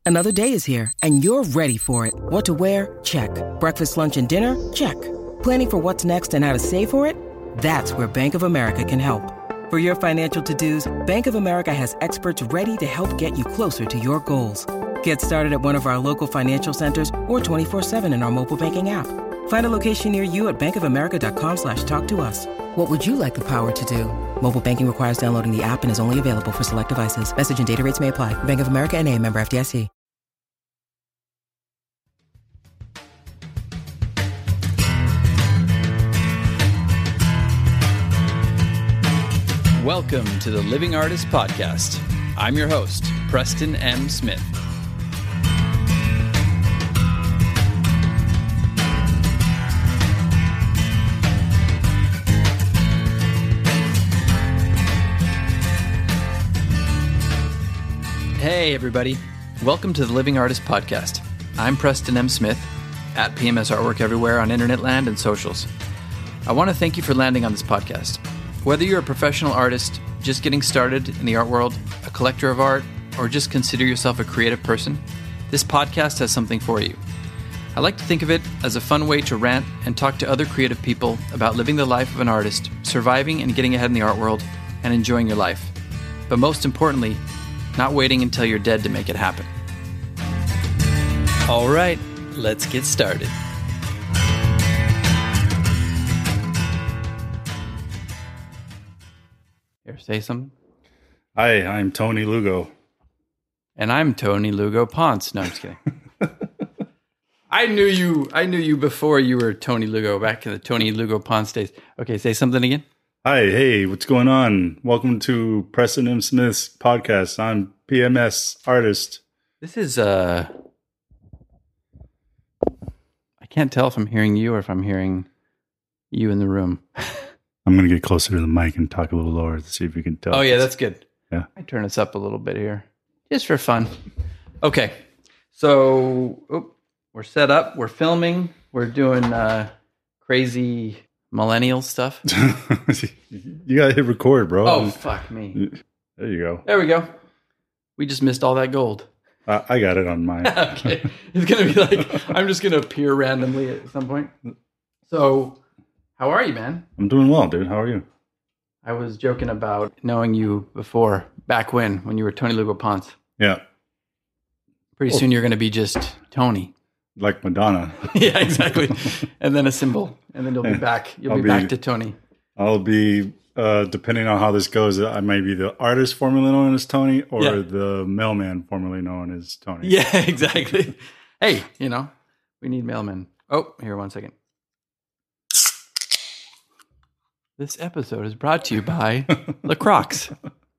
Another day is here, and you're ready for it. What to wear? Check. Breakfast, lunch, and dinner? Check. Planning for what's next and how to save for it? That's where Bank of America can help. For your financial to-dos, Bank of America has experts ready to help get you closer to your goals. Get started at one of our local financial centers or 24/7 in our mobile banking app. Find a location near you at bankofamerica.com/talktous. What would you like the power to do? Mobile banking requires downloading the app and is only available for select devices. Message and data rates may apply. Bank of America N.A., member FDIC. Welcome to the Living Artist Podcast. I'm your host, Preston M. Smith. Hey, everybody. Welcome to the Living Artist Podcast. I'm Preston M. Smith, at PMS Artwork everywhere on internet land and socials. I want to thank you for landing on this podcast. Whether you're a professional artist, just getting started in the art world, a collector of art, or just consider yourself a creative person, this podcast has something for you. I like to think of it as a fun way to rant and talk to other creative people about living the life of an artist, surviving and getting ahead in the art world, and enjoying your life. But most importantly, not waiting until you're dead to make it happen. All right, let's get started. Here, say something. Hi, I'm Tony Lugo. And I'm Tony Lugo Ponce. No, I'm just kidding. I knew you before you were Tony Lugo, back in the Tony Lugo Ponce days. Okay, say something again. Hi, hey, what's going on? Welcome to Preston M. Smith's podcast. I'm PMS artist. This is, I can't tell if I'm hearing you or if I'm hearing you in the room. I'm going to get closer to the mic and talk a little lower to see if you can tell. Oh, yeah, that's good. Yeah. I turn us up a little bit here, just for fun. Okay, so we're set up. We're filming. We're doing crazy millennial stuff. You got to hit record, bro. Oh, fuck me. There you go. There we go. We just missed all that gold. I got it on mine. Okay. It's going to be like, I'm just going to appear randomly at some point. So, how are you, man? I'm doing well, dude. How are you? I was joking about knowing you before, back when you were Tony Lugo Ponce. Yeah. Pretty soon you're going to be just Tony. Like Madonna. Yeah, exactly. And then a symbol. And then you'll be back. You'll be back to Tony. I'll be, depending on how this goes, I might be the artist formerly known as Tony or the mailman formerly known as Tony. Yeah, exactly. Hey, we need mailmen. Oh, here, 1 second. This episode is brought to you by LaCroix.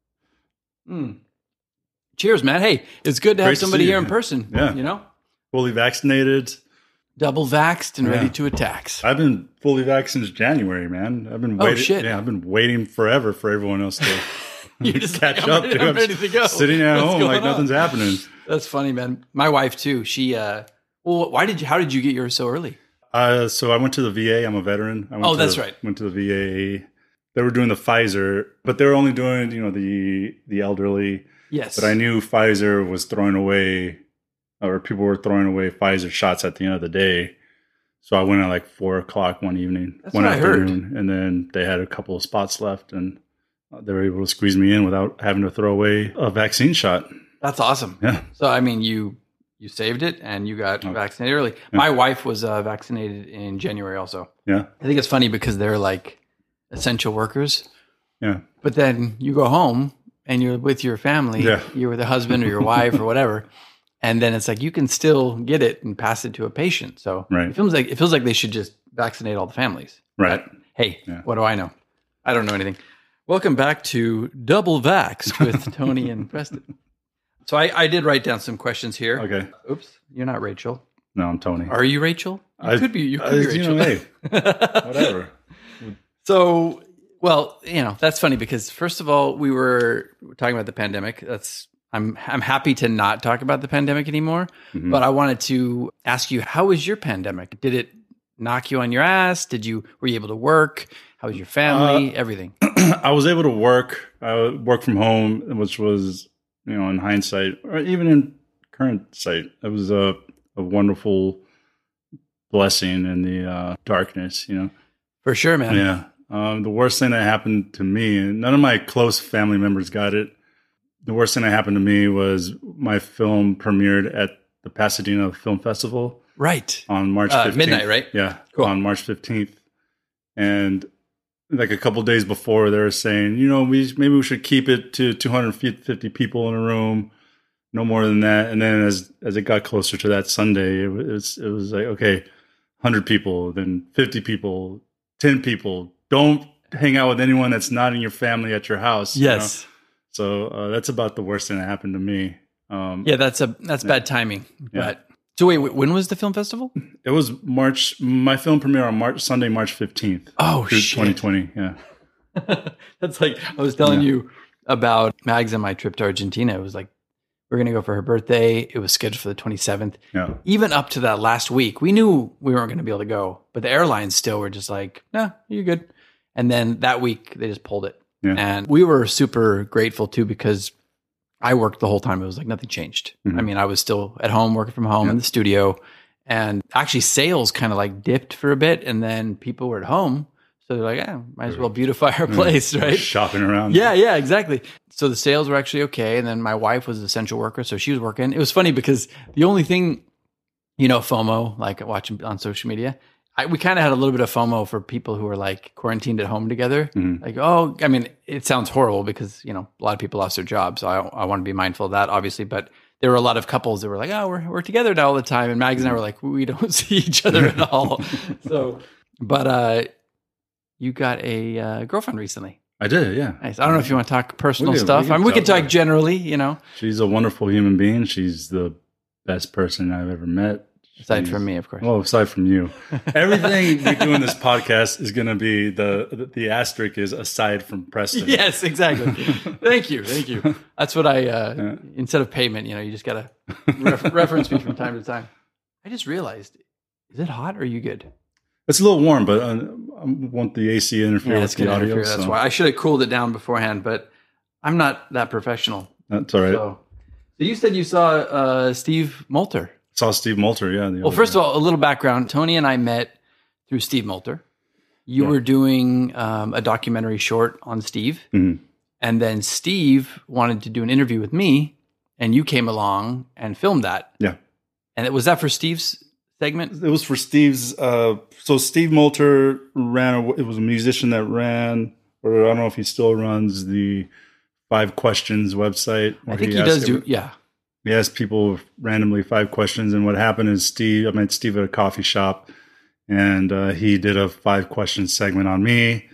Cheers, man. Hey, it's good to have somebody here in person. Yeah. Fully vaccinated. Double vaxxed and ready to attack. I've been fully vaxxed since January, man. I've been waiting. Oh, shit. Yeah, I've been waiting forever for everyone else to You're just catch up. I'm ready to go. Sitting at home like nothing's happening. That's funny, man. My wife, too. She, how did you get yours so early? So I went to the VA. I'm a veteran. That's right. Went to the VA. They were doing the Pfizer, but they were only doing, the elderly. Yes. But I knew Pfizer was throwing away, or people were throwing away Pfizer shots at the end of the day. So I went at like 4:00 one evening, That's what I heard. and then they had a couple of spots left, and they were able to squeeze me in without having to throw away a vaccine shot. That's awesome. Yeah. So, I mean, you saved it and you got vaccinated early. Yeah. My wife was vaccinated in January also. Yeah. I think it's funny because they're like essential workers. Yeah. But then you go home and you're with your family. Yeah. You're with a husband or your wife or whatever. And then it's like you can still get it and pass it to a patient. So it feels like they should just vaccinate all the families. Right. But, hey, what do I know? I don't know anything. Welcome back to Double Vax with Tony and Preston. So I did write down some questions here. Okay. Oops, you're not Rachel. No, I'm Tony. Are you Rachel? You could be Rachel. Hey, whatever. So, well, that's funny because first of all, we were talking about the pandemic. I'm happy to not talk about the pandemic anymore, but I wanted to ask you, how was your pandemic? Did it knock you on your ass? Were you able to work? How was your family? Everything? I was able to work. I worked from home, which was, in hindsight, or even in current site. It was a wonderful blessing in the darkness, For sure, man. Yeah. The worst thing that happened to me, and none of my close family members got it. The worst thing that happened to me was my film premiered at the Pasadena Film Festival. Right. On March 15th. Midnight, right? Yeah. Cool. On March 15th. And like a couple days before, they were saying, maybe we should keep it to 250 people in a room, no more than that. And then as it got closer to that Sunday, it was like, okay, 100 people, then 50 people, 10 people. Don't hang out with anyone that's not in your family at your house. Yes. So that's about the worst thing that happened to me. That's bad timing. Yeah. But so wait, when was the film festival? It was March. My film premiere on Sunday, March 15th. Oh, shit. 2020. Yeah. That's like, I was telling you about Mags and my trip to Argentina. It was like, we're going to go for her birthday. It was scheduled for the 27th. Yeah. Even up to that last week, we knew we weren't going to be able to go, but the airlines still were just like, nah, you're good. And then that week they just pulled it. Yeah. And we were super grateful too, because I worked the whole time. It was like nothing changed. Mm-hmm. I mean, I was still at home working from home in the studio, and actually sales kind of like dipped for a bit, and then people were at home. So they're like, might as well beautify our place, right? Shopping around. Yeah, exactly. So the sales were actually okay. And then my wife was an essential worker, so she was working. It was funny because the only thing, FOMO, like watching on social media, we kind of had a little bit of FOMO for people who were like quarantined at home together. Mm-hmm. Like, it sounds horrible because, a lot of people lost their jobs. So I want to be mindful of that, obviously. But there were a lot of couples that were like, we're together now all the time. And Mags and I were like, we don't see each other at all. But you got a girlfriend recently. I did, yeah. Nice. I don't know if you want to talk personal stuff. We can talk generally, She's a wonderful human being. She's the best person I've ever met. Aside from me, of course. Well, aside from you. Everything we do in this podcast is going to be the asterisk is aside from Preston. Yes, exactly. Thank you. That's what instead of payment, you just got to reference me from time to time. I just realized, is it hot or are you good? It's a little warm, but I want the AC to interfere with the audio. That's why. I should have cooled it down beforehand, but I'm not that professional. That's all right. So you said you saw Steve Moulter. Saw Steve Moulter, yeah. Well, first of all, a little background. Tony and I met through Steve Moulter. You were doing a documentary short on Steve. Mm-hmm. And then Steve wanted to do an interview with me, and you came along and filmed that. Yeah. And was that for Steve's segment? It was for Steve's. So Steve Moulter it was a musician that ran, or I don't know if he still runs, the 5 Questions website. I think he does do, yeah. He asked people randomly 5 questions, and what happened is I met Steve at a coffee shop, and he did a 5 question segment on me.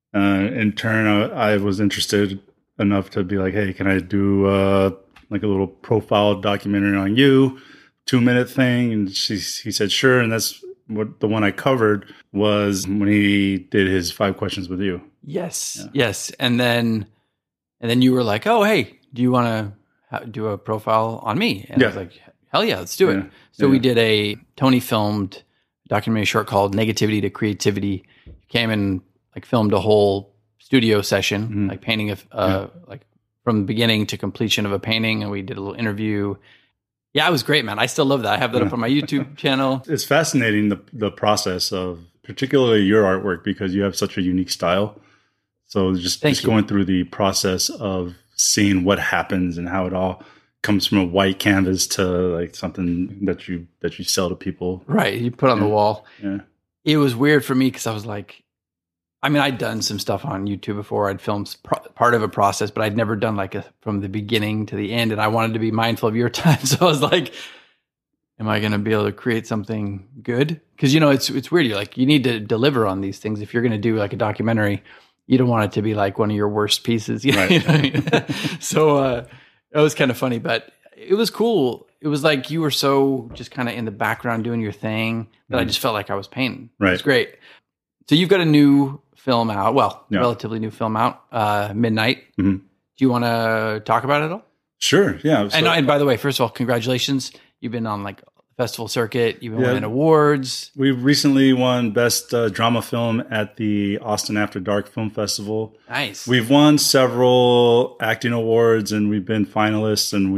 In turn, I was interested enough to be like, hey, can I do like a little profile documentary on you, 2-minute thing? And he said, sure. And that's what the one I covered was when he did his 5 questions with you. Yes. And then you were like, oh, hey, do you want to do a profile on me? And I was like, hell yeah, let's do it. So we did a Tony filmed documentary short called Negativity to Creativity. He came and like filmed a whole studio session, like painting like from the beginning to completion of a painting. And we did a little interview. Yeah, it was great, man. I still love that. I have that up on my YouTube channel. It's fascinating, the process of particularly your artwork, because you have such a unique style. So just going through the process of seeing what happens and how it all comes from a white canvas to like something that you sell to people. Right. You put on the wall. Yeah. It was weird for me because I was like, I'd done some stuff on YouTube before. I'd filmed part of a process, but I'd never done like from the beginning to the end. And I wanted to be mindful of your time. So I was like, am I going to be able to create something good? Because, it's weird. You're like, you need to deliver on these things. If you're going to do like a documentary, you don't want it to be like one of your worst pieces. Right. So it was kind of funny, but it was cool. It was like you were so just kind of in the background doing your thing that I just felt like I was painting. Right. It was great. So you've got a new film out, relatively new film out, Midnight. Mm-hmm. Do you want to talk about it all? Sure, yeah. So, and by the way, first of all, congratulations. You've been on like festival circuit. You've been winning awards. We recently won Best Drama Film at the Austin After Dark Film Festival. Nice. We've won several acting awards, and we've been finalists, and we've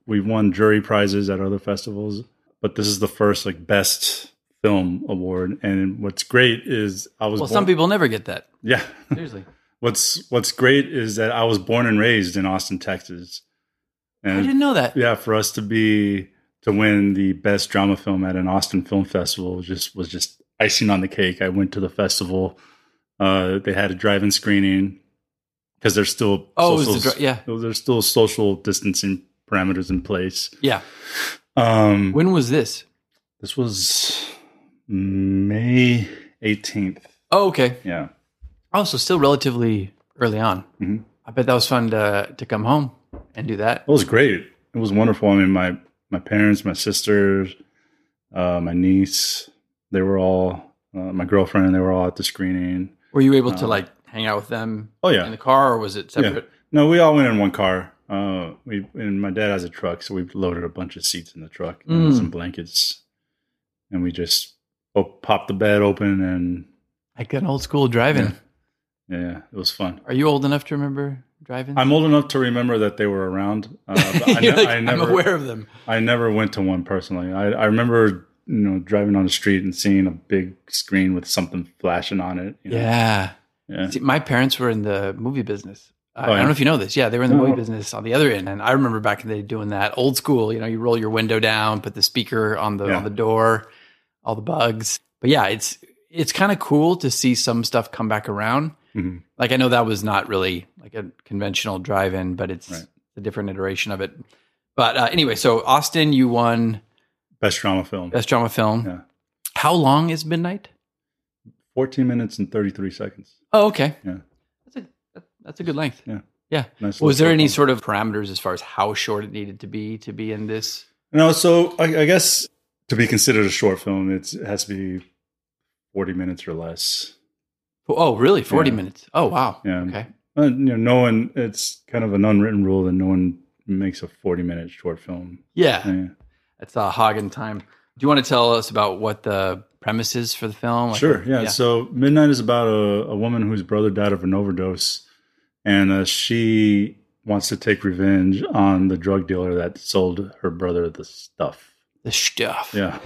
we've won jury prizes at other festivals, but this is the first like best film award. And what's great is some people never get that. Yeah. Seriously. What's great is that I was born and raised in Austin, Texas. And I didn't know that. Yeah, for us to win the best drama film at an Austin Film Festival was just icing on the cake. I went to the festival. They had a drive-in screening because there's still there's still social distancing parameters in place. Yeah. When was this? This was May 18th. Oh, okay. Yeah. Oh, so still relatively early on. Mm-hmm. I bet that was fun to come home and do that. It was great. It was wonderful. I mean, my parents, my sisters, my niece, they were all, my girlfriend, they were all at the screening. Were you able to like hang out with them in the car, or was it separate? Yeah. No, we all went in one car. And my dad has a truck, so we loaded a bunch of seats in the truck and some blankets. And we just popped the bed open and... Like an old school driving. Yeah, it was fun. Are you old enough to remember driving? I'm old enough to remember that they were around. But I'm aware of them. I never went to one personally. I remember, driving on the street and seeing a big screen with something flashing on it. Yeah. See, my parents were in the movie business. I don't know if you know this. Yeah, they were in the movie business on the other end. And I remember back in the day doing that old school, you roll your window down, put the speaker on the door, all the bugs. But yeah, it's kind of cool to see some stuff come back around. Mm-hmm. Like I know that was not really like a conventional drive-in, but it's a different iteration of it. But anyway, so Austin, you won Best Drama Film. Best Drama Film. Yeah. How long is Midnight? 14 minutes and 33 seconds. Oh, okay. Yeah. That's a good length. Yeah. Yeah. Nice. Was there any sort of parameters as far as how short it needed to be in this? No, so I guess to be considered a short film, it has to be 40 minutes or less. Oh, really? 40 minutes? Oh, wow. Yeah. Okay. No one, it's kind of an unwritten rule that no one makes a 40-minute short film. Yeah. That's a hogging time. Do you want to tell us about what the premise is for the film? Sure. Yeah. So Midnight is about a woman whose brother died of an overdose, and she wants to take revenge on the drug dealer that sold her brother the stuff. The stuff. Yeah.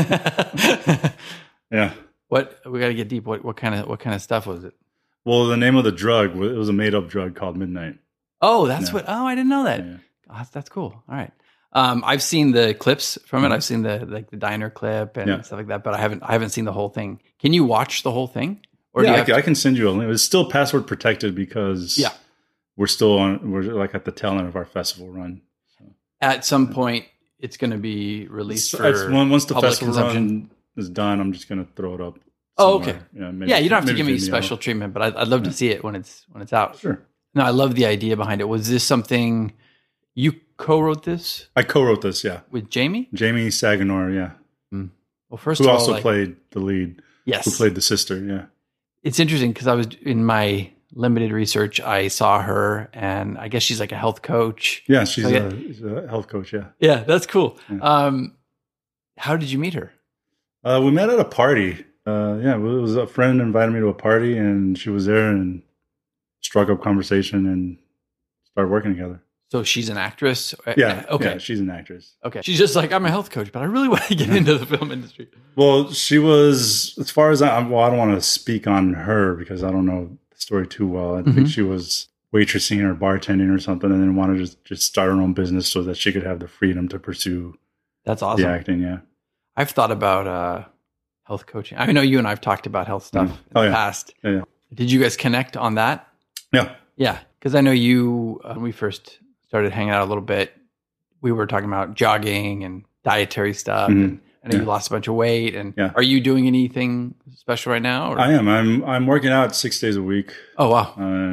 Yeah. What we got to get deep. What kind of stuff was it? Well, the name of the drug, it was a made-up drug called Midnight. Oh, that's what. Oh, I didn't know that. Yeah. Oh, that's cool. All right. I've seen the clips from it. I've seen the diner clip and stuff like that, but I haven't seen the whole thing. Can you watch the whole thing? Or I can send you a link. It's still password protected because we're like at the tail end of our festival run. So. At some point, it's going to be released once the public festival run is done. I'm just going to throw it up. Oh, okay. Yeah, you don't have to give me special treatment, but I'd love to see it when it's out. Sure. No, I love the idea behind it. Was this something you co-wrote this? I co-wrote this, yeah. With Jamie? Jamie Saganor, yeah. Mm. Well, first who of all, also played the lead. Yes. Who played the sister, yeah. It's interesting because I was in my limited research, I saw her, and I guess she's like a health coach. Yeah, she's a health coach, yeah. Yeah, that's cool. Yeah. How did you meet her? We met at a party. It was a friend invited me to a party, and she was there and struck up conversation and started working together. So she's an actress? Yeah. Okay. Yeah, she's an actress. Okay. She's just like, I'm a health coach, but I really want to get into the film industry. Well, she was, as far as I don't want to speak on her because I don't know the story too well. I think she was waitressing or bartending or something and then wanted to just start her own business so that she could have the freedom to pursue That's awesome. the acting, yeah. I've thought about health coaching. I know you and I have talked about health stuff in the past. Yeah. Did you guys connect on that? Yeah. Yeah. Because I know you, when we first started hanging out a little bit, we were talking about jogging and dietary stuff. And I know you lost a bunch of weight. And are you doing anything special right now? Or? I am. I'm working out 6 days a week. Oh, wow.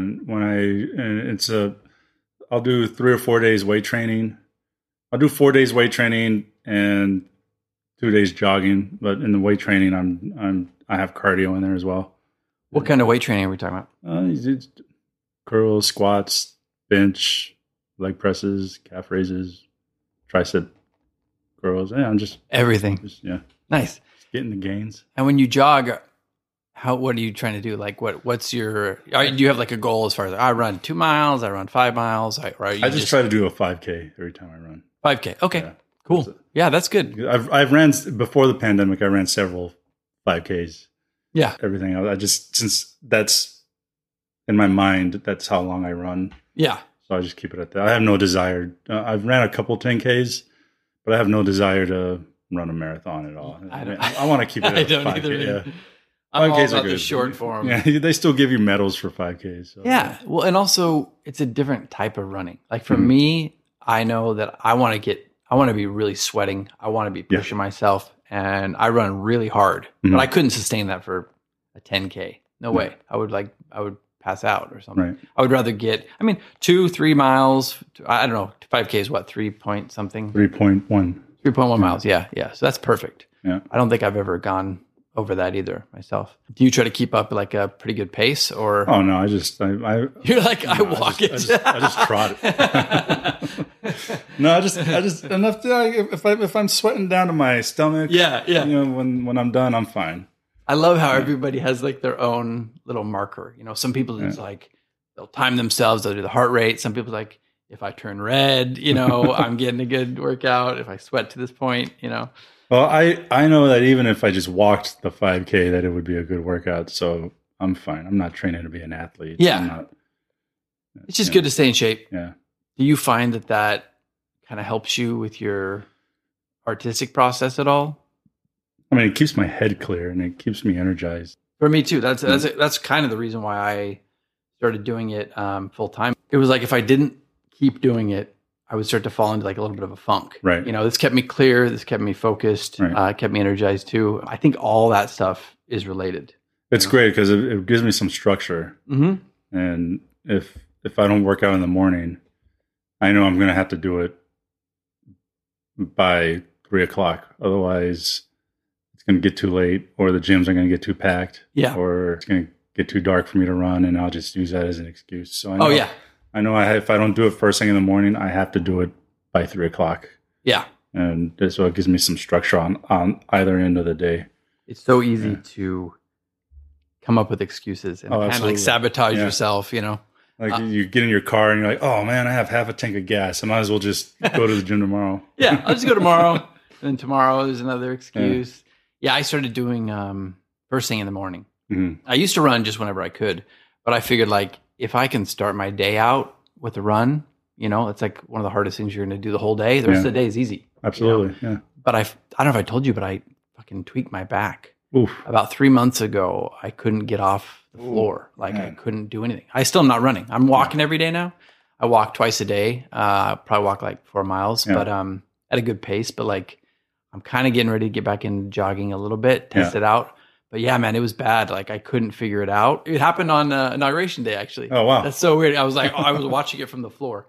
I'll do 3 or 4 days weight training. I'll do 4 days weight training and 2 days jogging. But in the weight training, I have cardio in there as well. What kind of weight training are we talking about? Curls, squats, bench, leg presses, calf raises, tricep curls. Yeah, I'm just everything. Nice. Just getting the gains. And when you jog, what are you trying to do? Like, what's your? Do you have like a goal as far as I run 2 miles, I run 5 miles, I just try to do a 5K every time I run. 5K. Okay. Yeah. Cool. Yeah, that's good. I've ran before the pandemic. I ran several 5Ks. Yeah. Everything. I just, since that's in my mind, that's how long I run. Yeah. So I just keep it at that. I have no desire. I've ran a couple 10Ks, but I have no desire to run a marathon at all. I want to keep it at 5K. Yeah. I'm 5Ks all are about good. the short form. Yeah, they still give you medals for 5Ks. So. Yeah. Well, and also it's a different type of running. Like for me, I know that I want to be really sweating. I want to be pushing myself, and I run really hard, but I couldn't sustain that for a 10K. No way. I would pass out or something. Right. I would rather 2-3 miles. I don't know. 5K is what, 3 point something? 3.1. 3.1 miles. Yeah. Yeah. So that's perfect. Yeah. I don't think I've ever gone over that either myself. Do you try to keep up like a pretty good pace, or? Oh no, You're like, I walk it. I just trot it. No, I just enough to, if I'm sweating down to my stomach. Yeah. You know, when I'm done, I'm fine. I love how everybody has like their own little marker. You know, some people just like, they'll time themselves. They'll do the heart rate. Some people like, if I turn red, you know, I'm getting a good workout. If I sweat to this point, you know. Well, I know that even if I just walked the 5K, that it would be a good workout. So I'm fine. I'm not training to be an athlete. Yeah. It's just good to stay in shape. Yeah. Do you find that kind of helps you with your artistic process at all? I mean, it keeps my head clear and it keeps me energized. For me too. That's kind of the reason why I started doing it full time. It was like if I didn't keep doing it, I would start to fall into like a little bit of a funk. Right. You know, this kept me clear. This kept me focused. Right. Kept me energized too. I think all that stuff is related. It's great because it gives me some structure. Mm-hmm. And if I don't work out in the morning, I know I'm going to have to do it by 3:00. Otherwise, it's going to get too late, or the gyms are going to get too packed. Yeah. Or it's going to get too dark for me to run, and I'll just use that as an excuse. So I know if I don't do it first thing in the morning, I have to do it by 3:00. Yeah. And so it gives me some structure on either end of the day. It's so easy to come up with excuses and kind of like sabotage yourself, you know? Like you get in your car and you're like, oh man, I have half a tank of gas. I might as well just go to the gym tomorrow. Yeah, I'll just go tomorrow. And then tomorrow is another excuse. Yeah, I started doing first thing in the morning. Mm-hmm. I used to run just whenever I could, but I figured like if I can start my day out with a run, you know, it's like one of the hardest things you're going to do the whole day. The rest of the day is easy. Absolutely, you know? Yeah. But I don't know if I told you, but I fucking tweaked my back. Oof. About 3 months ago, I couldn't get off the floor. Like I couldn't do anything. I still am not running. I'm walking every day now. I walk twice a day. Probably walk like 4 miles, but at a good pace. But like I'm kind of getting ready to get back into jogging a little bit, test it out. But yeah, man, it was bad. Like I couldn't figure it out. It happened on Inauguration Day, actually. Oh, wow. That's so weird. I was like, I was watching it from the floor.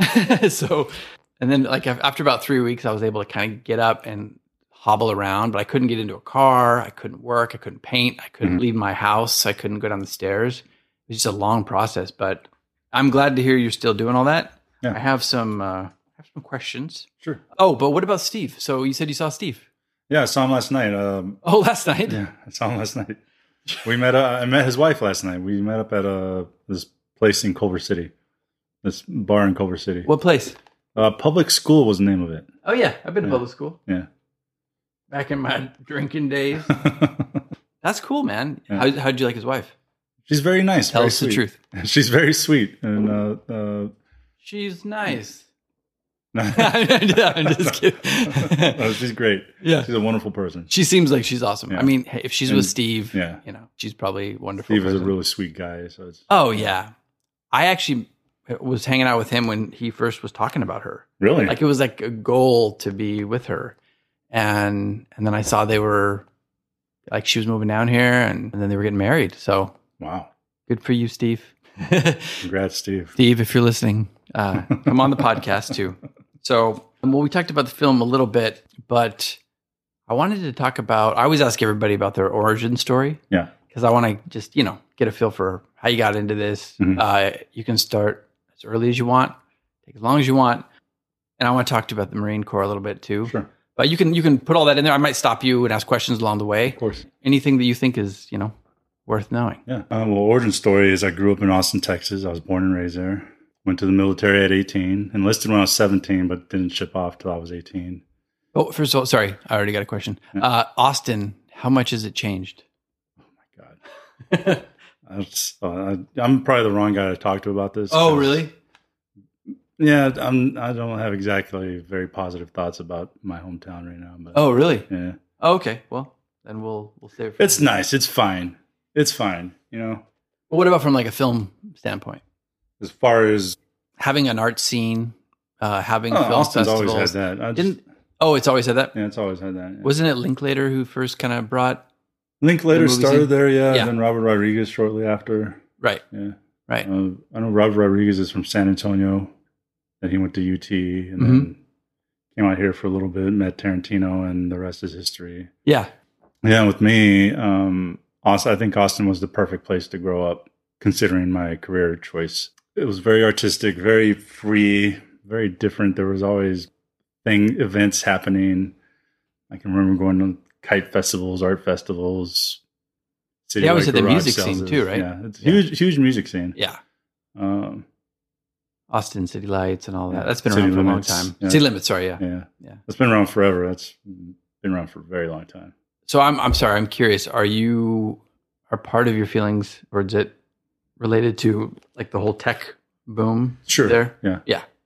And then like after about 3 weeks, I was able to kind of get up and hobble around, but I couldn't get into a car. I couldn't work. I couldn't paint. I couldn't leave my house. I couldn't go down the stairs. It was just a long process, but I'm glad to hear you're still doing all that. Yeah. I have some questions. Sure. Oh, but what about Steve? So you said you saw Steve. Yeah, I saw him last night. Last night? Yeah, I saw him last night. I met his wife last night. We met up at this place in Culver City. This bar in Culver City. What place? Public School was the name of it. Oh, yeah. I've been to public school. Yeah. Back in my drinking days. That's cool, man. Yeah. How'd you like his wife? She's very nice. Tell us the truth. She's very sweet. And she's nice. I'm just kidding. No, she's great. Yeah. She's a wonderful person. She seems like she's awesome. Yeah. I mean, if she's with Steve, you know, she's probably wonderful. Steve is a really sweet guy. So it's, yeah. I actually was hanging out with him when he first was talking about her. Really? Like it was like a goal to be with her. And then I saw they were like she was moving down here and then they were getting married. So wow. Good for you, Steve. Congrats, Steve. Steve, if you're listening, come on the podcast too. So, we talked about the film a little bit, but I wanted to talk about, I always ask everybody about their origin story. Yeah. Because I want to just, get a feel for how you got into this. Mm-hmm. You can start as early as you want, take as long as you want. And I want to talk to you about the Marine Corps a little bit too. Sure. But you can put all that in there. I might stop you and ask questions along the way. Of course. Anything that you think is, worth knowing. Yeah. Origin story is I grew up in Austin, Texas. I was born and raised there. Went to the military at 18. Enlisted when I was 17, but didn't ship off till I was 18. Oh, first of all, sorry, I already got a question. Yeah. Austin, how much has it changed? Oh my God. I'm probably the wrong guy to talk to about this. Oh, really? Yeah, I don't have exactly very positive thoughts about my hometown right now. But Oh, really? yeah. Oh, okay. Well, then we'll save it for It's nice. It's fine. It's fine. You know, Well, what about from like a film standpoint? as far as Having an art scene, having film Austin's festivals. always had that. It's always had that? Yeah, it's always had that. Yeah. Wasn't it Linklater who first kind of brought... Linklater the movie started scene? there, yeah. Yeah. And then Robert Rodriguez shortly after. Right, Yeah. right. I know Robert Rodriguez is from San Antonio. Then he went to UT and Mm-hmm. then came out here for a little bit, met Tarantino, and the rest is history. Yeah. Yeah, with me, I think Austin was the perfect place to grow up, considering my career choice. It was very artistic, very free, very different. There was always events happening. I can remember going to kite festivals, art festivals. Yeah, I was at the garage music sales. scene too, right? Yeah, it's a huge music scene. Yeah. Um, Austin City Lights and all that. Yeah. That's been City around for Limits, a long time. yeah. City Limits, sorry, yeah. yeah, it's been around forever. That's been around for a very long time. So I'm sorry, I'm curious. Are part of your feelings, or is it related to like the whole tech boom Sure. there? Yeah.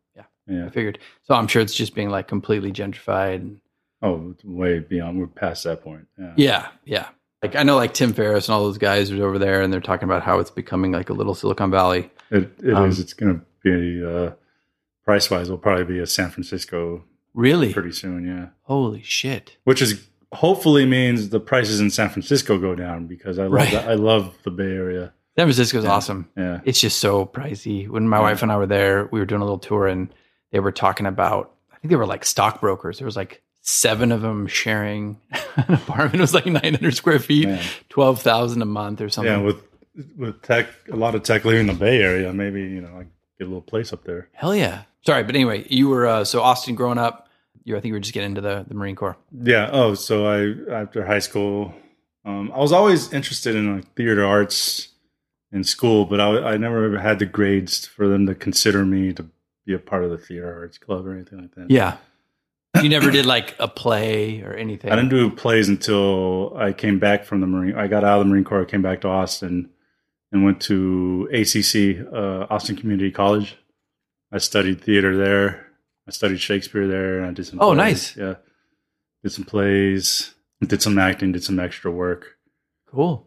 I figured. So I'm sure it's just being like completely gentrified. Oh, it's way beyond. We're past that point. Yeah. Like I know like Tim Ferriss and all those guys are over there and they're talking about how it's becoming like a little Silicon Valley. It is. It's going to be, price wise, will probably be a San Francisco Really? pretty soon. Yeah. Holy shit. Which is hopefully means the prices in San Francisco go down because I love Right. I love the Bay Area. San Francisco's awesome. Yeah. It's just so pricey. When my wife and I were there, we were doing a little tour and they were talking about, I think they were like stockbrokers. There was like 7 of them sharing an apartment. It was like 900 square feet, Man. 12,000 a month or something. Yeah. With tech, a lot of tech leaving the Bay Area, maybe, I get a little place up there. Hell yeah. Sorry, but anyway, you were, so Austin growing up, I think you were just getting into the Marine Corps. Yeah. Oh, so after high school, I was always interested in like theater arts in school, but I never ever had the grades for them to consider me to be a part of the theater arts club or anything like that. Yeah. You never did like a play or anything? I didn't do plays until I came back from the Marine. I got out of the Marine Corps, I came back to Austin and went to ACC, Austin Community College. I studied theater there. I studied Shakespeare there, and I did some plays. Nice. Yeah. Did some plays, did some acting, did some extra work. Cool.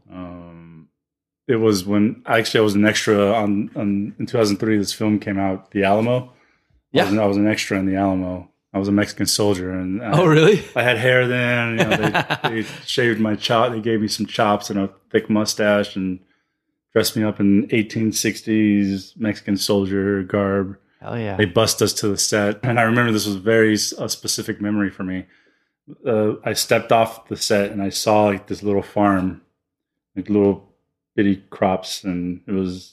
It was when I was an extra in 2003. This film came out, The Alamo. Yeah. I was an extra in The Alamo. I was a Mexican soldier, and Really? I had hair then. They shaved my chop. They gave me some chops and a thick mustache, and dressed me up in 1860s Mexican soldier garb. Hell yeah. They bussed us to the set, and I remember this was a specific memory for me. I stepped off the set and I saw like this little farm, like little bitty crops, and it was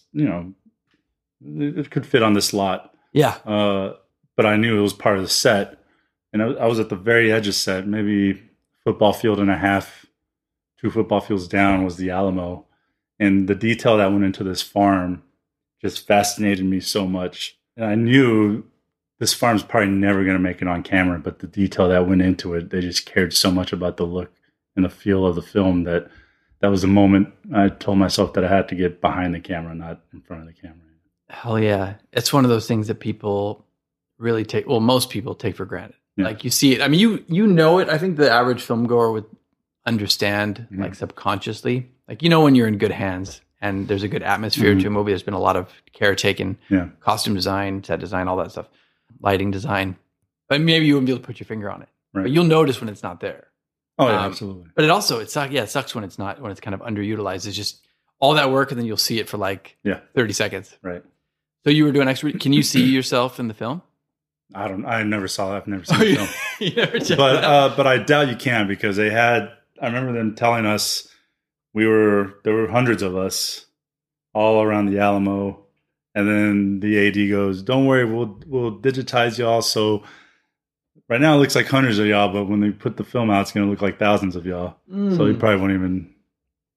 it could fit on this lot. Yeah. But I knew it was part of the set, and I was at the very edge of set, maybe football field and a half, 2 football fields down was the Alamo, and the detail that went into this farm just fascinated me so much. And I knew this farm's probably never going to make it on camera, but the detail that went into it, they just cared so much about the look and the feel of the film that was the moment I told myself that I had to get behind the camera, not in front of the camera. Hell yeah. It's one of those things that people really most people take for granted. Yeah. Like you see it. I mean, you know it. I think the average film goer would understand like subconsciously, like, when you're in good hands and there's a good atmosphere to a movie. There's been a lot of care taken, costume design, set design, all that stuff, lighting design, but maybe you wouldn't be able to put your finger on it, Right. but you'll notice when it's not there. Oh yeah, absolutely. But it sucks when it's not, when it's kind of underutilized. It's just all that work and then you'll see it for like 30 seconds. Right. So you were doing extra. Can you see yourself in the film? I never saw that. I've never seen the film. You never checked it out? But I doubt you can, because I remember them telling us there were hundreds of us all around the Alamo. And then the AD goes, "Don't worry, we'll digitize y'all. So right now it looks like hundreds of y'all, but when they put the film out, it's going to look like thousands of y'all. So you probably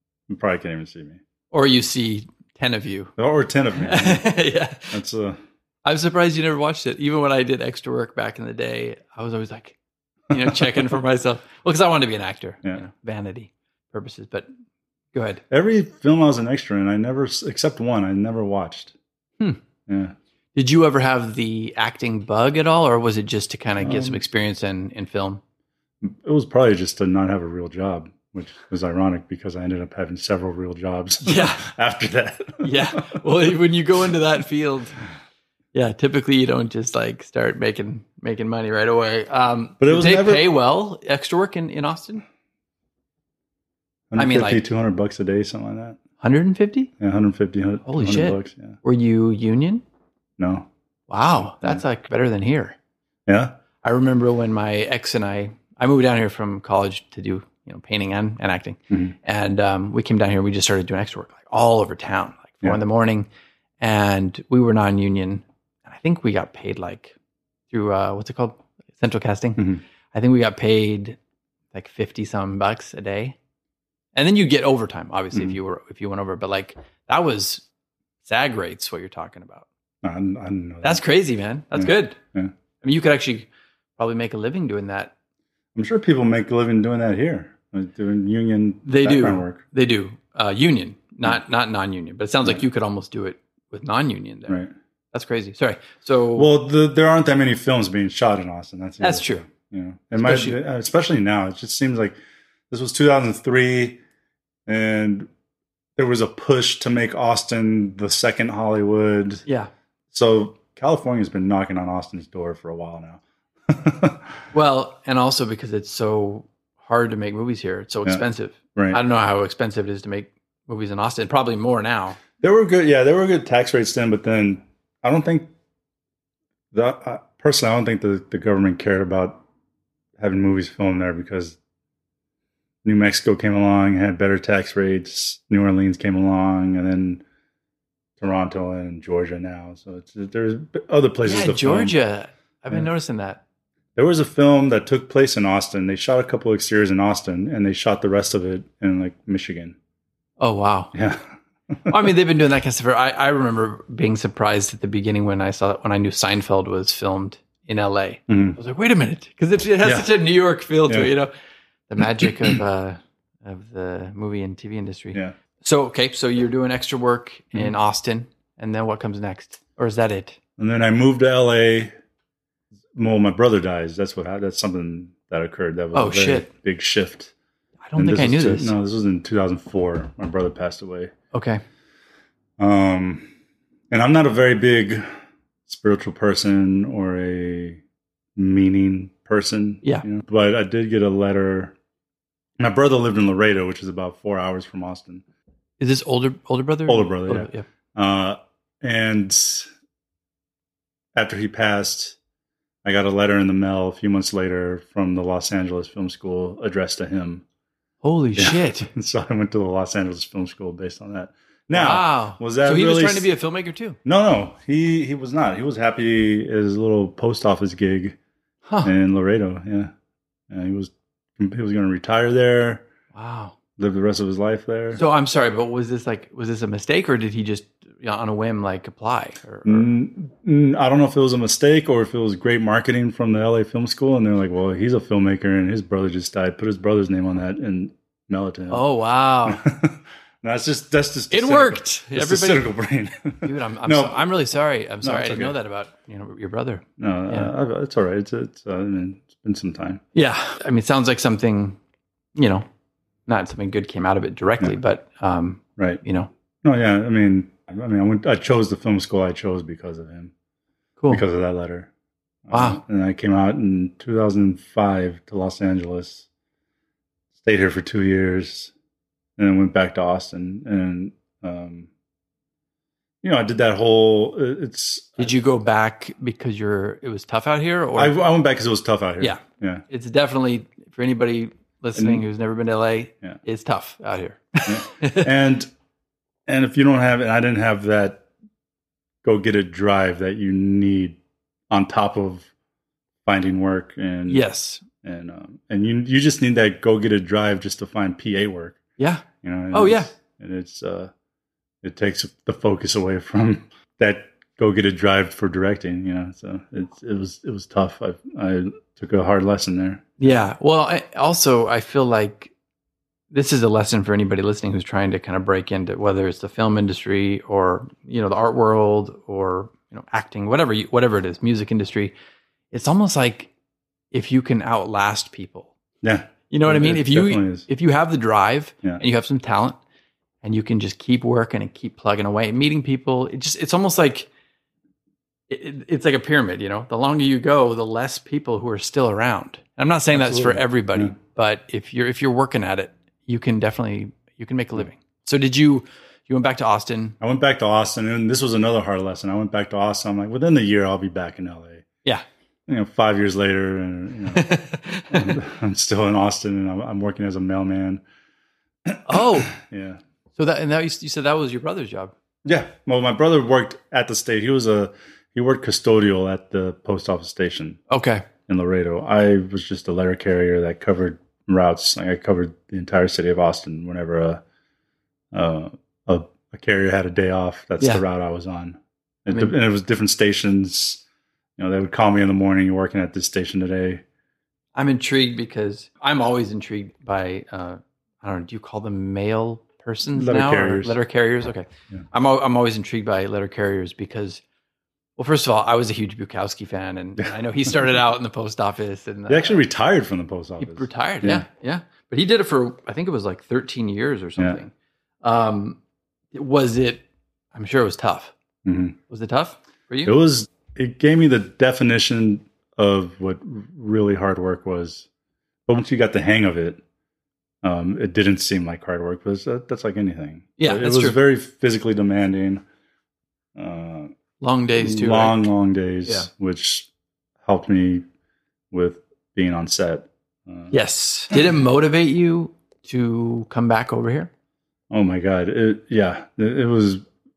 can't even see me. Or you see 10 of you. Or 10 of me. Yeah. That's I'm surprised you never watched it. Even when I did extra work back in the day, I was always like, checking for myself. Well, because I wanted to be an actor, vanity purposes. But go ahead. Every film I was an extra in, I never, except one, I never watched. Yeah. Did you ever have the acting bug at all, or was it just to kind of get some experience in film? It was probably just to not have a real job, which was ironic because I ended up having several real jobs after that. Yeah. Well, when you go into that field, typically you don't just like start making money right away. But it was never pay well, extra work in Austin? 150, $200 a day, something like that. 150? Yeah, 150, Holy shit. $100, yeah. Were you union? No. Wow. That's like better than here. Yeah. I remember when my ex and I moved down here from college to do, painting and acting. Mm-hmm. And we came down here, we just started doing extra work like all over town, like 4 a.m. And we were non-union. And I think we got paid like through, what's it called? Central Casting. Mm-hmm. I think we got paid like 50 some bucks a day. And then you get overtime, obviously, if you went over. But like that was SAG rates, what you're talking about. I didn't know that. That's crazy, man. That's good. Yeah. I mean, you could actually probably make a living doing that. I'm sure people make a living doing that here, like doing union background work. They do. Union, not non-union. But it sounds like you could almost do it with non-union there. Right. That's crazy. Sorry. So, well, there aren't that many films being shot in Austin. That's true. Especially now, it just seems like this was 2003, and there was a push to make Austin the second Hollywood. Yeah. So California's been knocking on Austin's door for a while now. Well, and also because it's so hard to make movies here. It's so expensive. Right. I don't know how expensive it is to make movies in Austin. Probably more now. There were good tax rates then, but then I don't think personally, I don't think the government cared about having movies filmed there because New Mexico came along, had better tax rates. New Orleans came along, and then Toronto and Georgia now. So there's other places to Georgia. film. I've been noticing that. There was a film that took place in Austin. They shot a couple of exteriors in Austin, and they shot the rest of it in like Michigan. Oh, wow. Yeah. Well, I mean, they've been doing that kind of stuff. I remember being surprised at the beginning when I knew Seinfeld was filmed in LA. Mm-hmm. I was like, wait a minute, because it has such a New York feel to it, the magic of the movie and TV industry. Yeah. So you're doing extra work in Austin, and then what comes next, or is that it? And then I moved to LA. Well, my brother dies. That's something that occurred. That was a very big shift. I don't think I knew this. No, this was in 2004. My brother passed away. Okay. And I'm not a very big spiritual person or a meaning person. Yeah. But I did get a letter. My brother lived in Laredo, which is about 4 hours from Austin. Is this older brother? Older brother, yeah. And after he passed, I got a letter in the mail a few months later from the Los Angeles Film School addressed to him. Holy shit. So I went to the Los Angeles Film School based on that. Now, wow. Was that so he really was trying to be a filmmaker too? No, he was not. He was happy at his little post office gig in Laredo. Yeah. And he was going to retire there. Wow. Live the rest of his life there. So I'm sorry, but was this a mistake, or did he just on a whim apply? Or? I don't know if it was a mistake or if it was great marketing from the LA Film School, and they're like, "Well, he's a filmmaker, and his brother just died. Put his brother's name on that and mail it to him." Oh wow! That's just it worked. It's a cynical brain. Dude, I'm really sorry. I'm sorry. I didn't know that about your brother. No, it's all right. It's been some time. Yeah, I mean, it sounds like something, not something good came out of it directly, but right. No, yeah. I mean, I chose the film school I chose because of him. Cool. Because of that letter. Wow. And I came out in 2005 to Los Angeles, stayed here for 2 years, and then went back to Austin. And, I did that whole, Did you go back because it was tough out here? Or I went back because it was tough out here. Yeah. Yeah. It's definitely, for anybody listening who's never been to LA, it's tough out here. Yeah. And if you don't have, and I didn't have that go get it drive that you need on top of finding work, and yes, and you just need that go get it drive just to find PA work. Yeah. And yeah. And it takes the focus away from that go get a drive for directing, so it was tough. I took a hard lesson there. Yeah. Well, I feel like this is a lesson for anybody listening who's trying to kind of break into, whether it's the film industry or, the art world or, acting, whatever it is, music industry. It's almost like if you can outlast people. Yeah. You know what I mean? If you have the drive Yeah. and you have some talent and you can just keep working and keep plugging away, meeting people, it's almost like it's like a pyramid, The longer you go, the less people who are still around. I'm not saying that's for everybody, but if you're working at it, you can make a living. So you went back to Austin? I went back to Austin, and this was another hard lesson. I went back to Austin. I'm like, within the year, I'll be back in LA. Yeah. 5 years later, and I'm still in Austin, and I'm working as a mailman. Oh, yeah. So you said that was your brother's job. Yeah. Well, my brother worked at the state. He worked custodial at the post office station. Okay. In Laredo. I was just a letter carrier that covered routes. Like I covered the entire city of Austin. Whenever a carrier had a day off, that's the route I was on. And it was different stations. They would call me in the morning. You're working at this station today. I'm intrigued because I'm always intrigued by I don't know. Do you call them mail persons now? Carriers. Letter carriers. Okay. Yeah. I'm always intrigued by letter carriers because, well, first of all, I was a huge Bukowski fan, and I know he started out in the post office, and he actually retired from the post office. He retired. Yeah. But he did it for, I think it was like 13 years or something. Yeah. Was it? I'm sure it was tough. Mm-hmm. Was it tough for you? It gave me the definition of what really hard work was. But once you got the hang of it, it didn't seem like hard work. But that's like anything. Yeah, it was true. Very physically demanding. Long days too. Long days, which helped me with being on set. Yes. Did it motivate you to come back over here? Oh my God! It was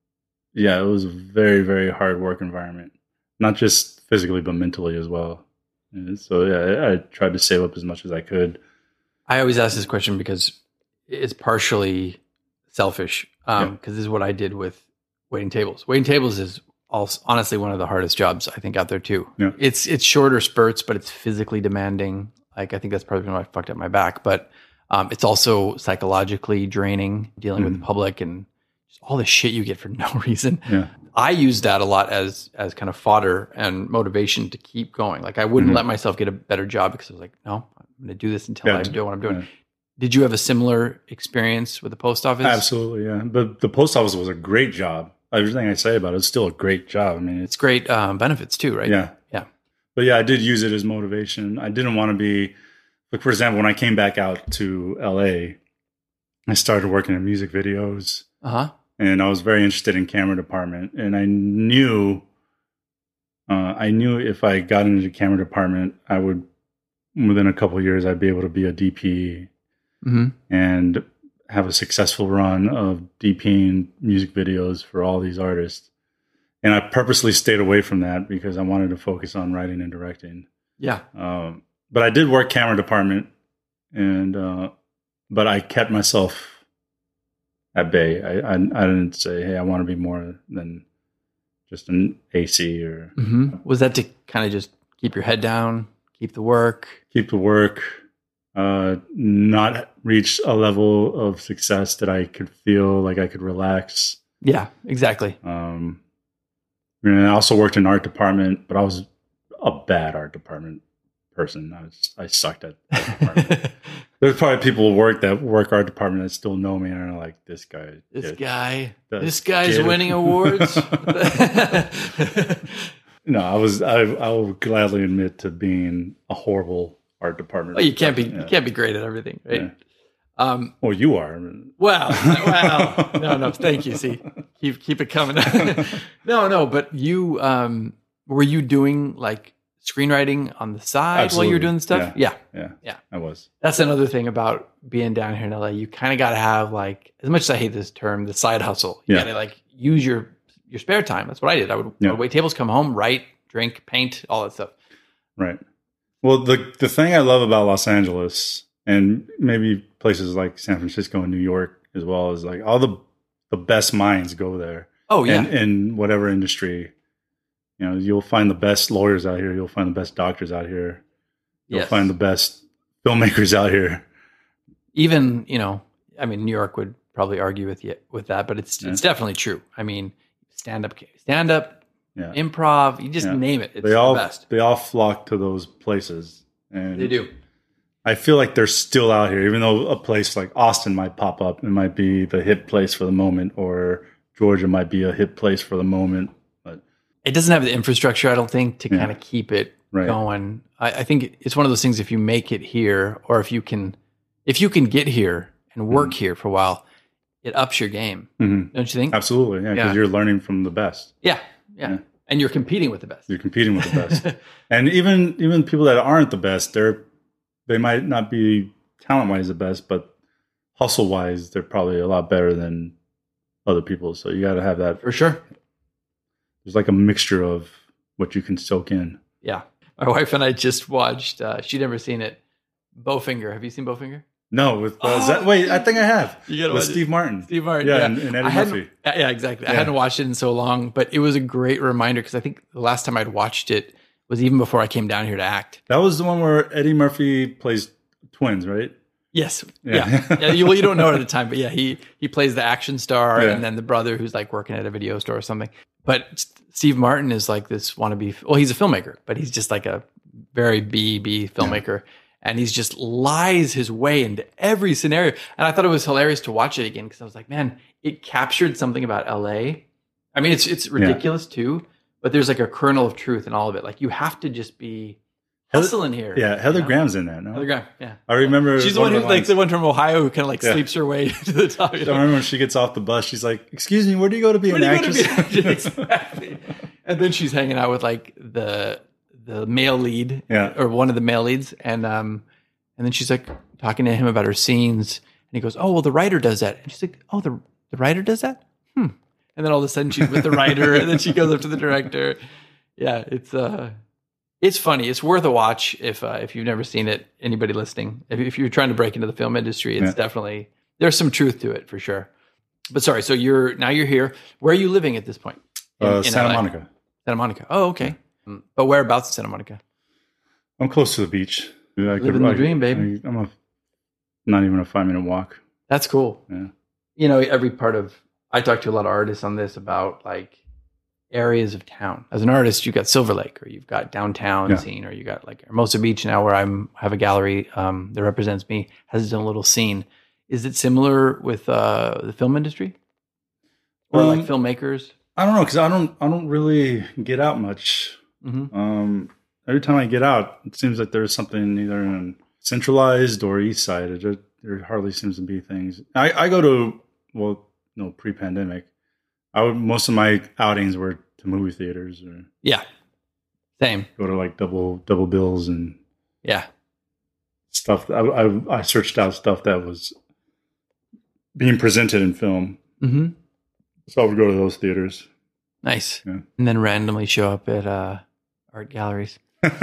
a very, very hard work environment. Not just physically, but mentally as well. And so I tried to save up as much as I could. I always ask this question because it's partially selfish. Because this is what I did with waiting tables. Waiting tables is honestly one of the hardest jobs I think out there too. Yeah. It's shorter spurts, but it's physically demanding. Like I think that's probably why I fucked up my back. But it's also psychologically draining, dealing with the public and just all the shit you get for no reason. Yeah. I use that a lot as kind of fodder and motivation to keep going. Like I wouldn't let myself get a better job because I was like, no, I'm going to do this until I'm doing what I'm doing. Yeah. Did you have a similar experience with the post office? Absolutely, yeah. But the post office was a great job. Everything I say about it is still a great job. I mean, it's great benefits too, right? Yeah. Yeah. But yeah, I did use it as motivation. I didn't want to be, like, for example, when I came back out to LA, I started working in music videos. Uh-huh. And I was very interested in camera department. And I knew if I got into the camera department, I would, within a couple of years, I'd be able to be a DP and have a successful run of DPing music videos for all these artists. And I purposely stayed away from that because I wanted to focus on writing and directing. Yeah. But I did work camera department, but I kept myself at bay. I didn't say, hey, I want to be more than just an AC or. Mm-hmm. Was that to kind of just keep your head down, keep the work, not reach a level of success that I could feel like I could relax. Yeah, exactly. And I also worked in art department, but I was a bad art department person. I sucked at art department. There's probably people who work art department that still know me and are like, this guy's winning awards. No, I will gladly admit to being a horrible art department. Well, you can't be great at everything, right? Yeah. Well, you are. Wow. No, thank you. See, keep it coming. No, but you, were you doing like screenwriting on the side while you were doing stuff? Yeah. I was. That's another thing about being down here in LA. You kind of got to have, like, as much as I hate this term, the side hustle. You got to like use your spare time. That's what I did. I would wait tables, come home, write, drink, paint, all that stuff. Right. Well, the thing I love about Los Angeles and maybe places like San Francisco and New York as well is like all the best minds go there. Oh yeah. In whatever industry. You know, you'll find the best lawyers out here. You'll find the best doctors out here. You'll find the best filmmakers out here. Even, I mean, New York would probably argue with that, but it's definitely true. I mean, stand up, improv, you just name it. It's the best. They all flock to those places. And they do. I feel like they're still out here, even though a place like Austin might pop up. It might be the hip place for the moment, or Georgia might be a hip place for the moment. But it doesn't have the infrastructure, I don't think, to kind of keep it going. I think it's one of those things, if you make it here, or if you can get here and work here for a while, it ups your game. Don't you think? Absolutely. Yeah. Because you're learning from the best. Yeah. And you're competing with the best. You're competing with the best. And even people that aren't the best, they might not be talent-wise the best, but hustle-wise, they're probably a lot better than other people. So you got to have that. For sure. There's like a mixture of what you can soak in. Yeah. My wife and I just watched, she'd never seen it, Bowfinger. Have you seen Bowfinger? No. Wait, I think I have. You got to with Steve Martin. Steve Martin. Yeah. And Eddie Murphy. Yeah, exactly. I hadn't watched it in so long, but it was a great reminder, because I think the last time I'd watched it was even before I came down here to act. That was the one where Eddie Murphy plays twins, right? Yes. Yeah. You don't know it at the time, but yeah, he plays the action star and then the brother who's like working at a video store or something. But Steve Martin is like this wannabe. Well, he's a filmmaker, but he's just like a very B filmmaker. Yeah. And he's just lies his way into every scenario. And I thought it was hilarious to watch it again, because I was like, man, it captured something about LA. I mean, it's ridiculous too, but there's like a kernel of truth in all of it. Like, you have to just be hustling here. Yeah, Heather Graham's in that, no? Heather Graham, yeah. I remember. She's the one who's like the one from Ohio who kind of like sleeps her way to the top. I remember when she gets off the bus, she's like, "Excuse me, where do you go to be an actress?" Exactly. And then she's hanging out with like the male lead, or one of the male leads, and then she's like talking to him about her scenes, and he goes, "Oh, well, the writer does that," and she's like, "Oh, the writer does that? And then all of a sudden she's with the writer, and then she goes up to the director. Yeah, it's funny. It's worth a watch if you've never seen it. Anybody listening, if you're trying to break into the film industry, it's definitely, there's some truth to it for sure. But sorry, so you're here. Where are you living at this point? In Santa Monica. Santa Monica. Oh, okay. But whereabouts in Santa Monica? I'm close to the beach. Living the dream, baby. I'm not even a 5-minute walk. That's cool. Yeah. Every part of, I talk to a lot of artists on this about like areas of town. As an artist, you've got Silver Lake, or you've got downtown scene, or you got like Hermosa Beach now, where have a gallery that represents me, has its own little scene. Is it similar with the film industry, or like filmmakers? I don't know, because I don't really get out much. Every time I get out, it seems like there's something either in centralized or east side. There hardly seems to be things. I go to, pre-pandemic, most of my outings were to movie theaters. Or Same. Go to like double bills and stuff. I searched out stuff that was being presented in film. So I would go to those theaters. Nice. Yeah. And then randomly show up at art galleries.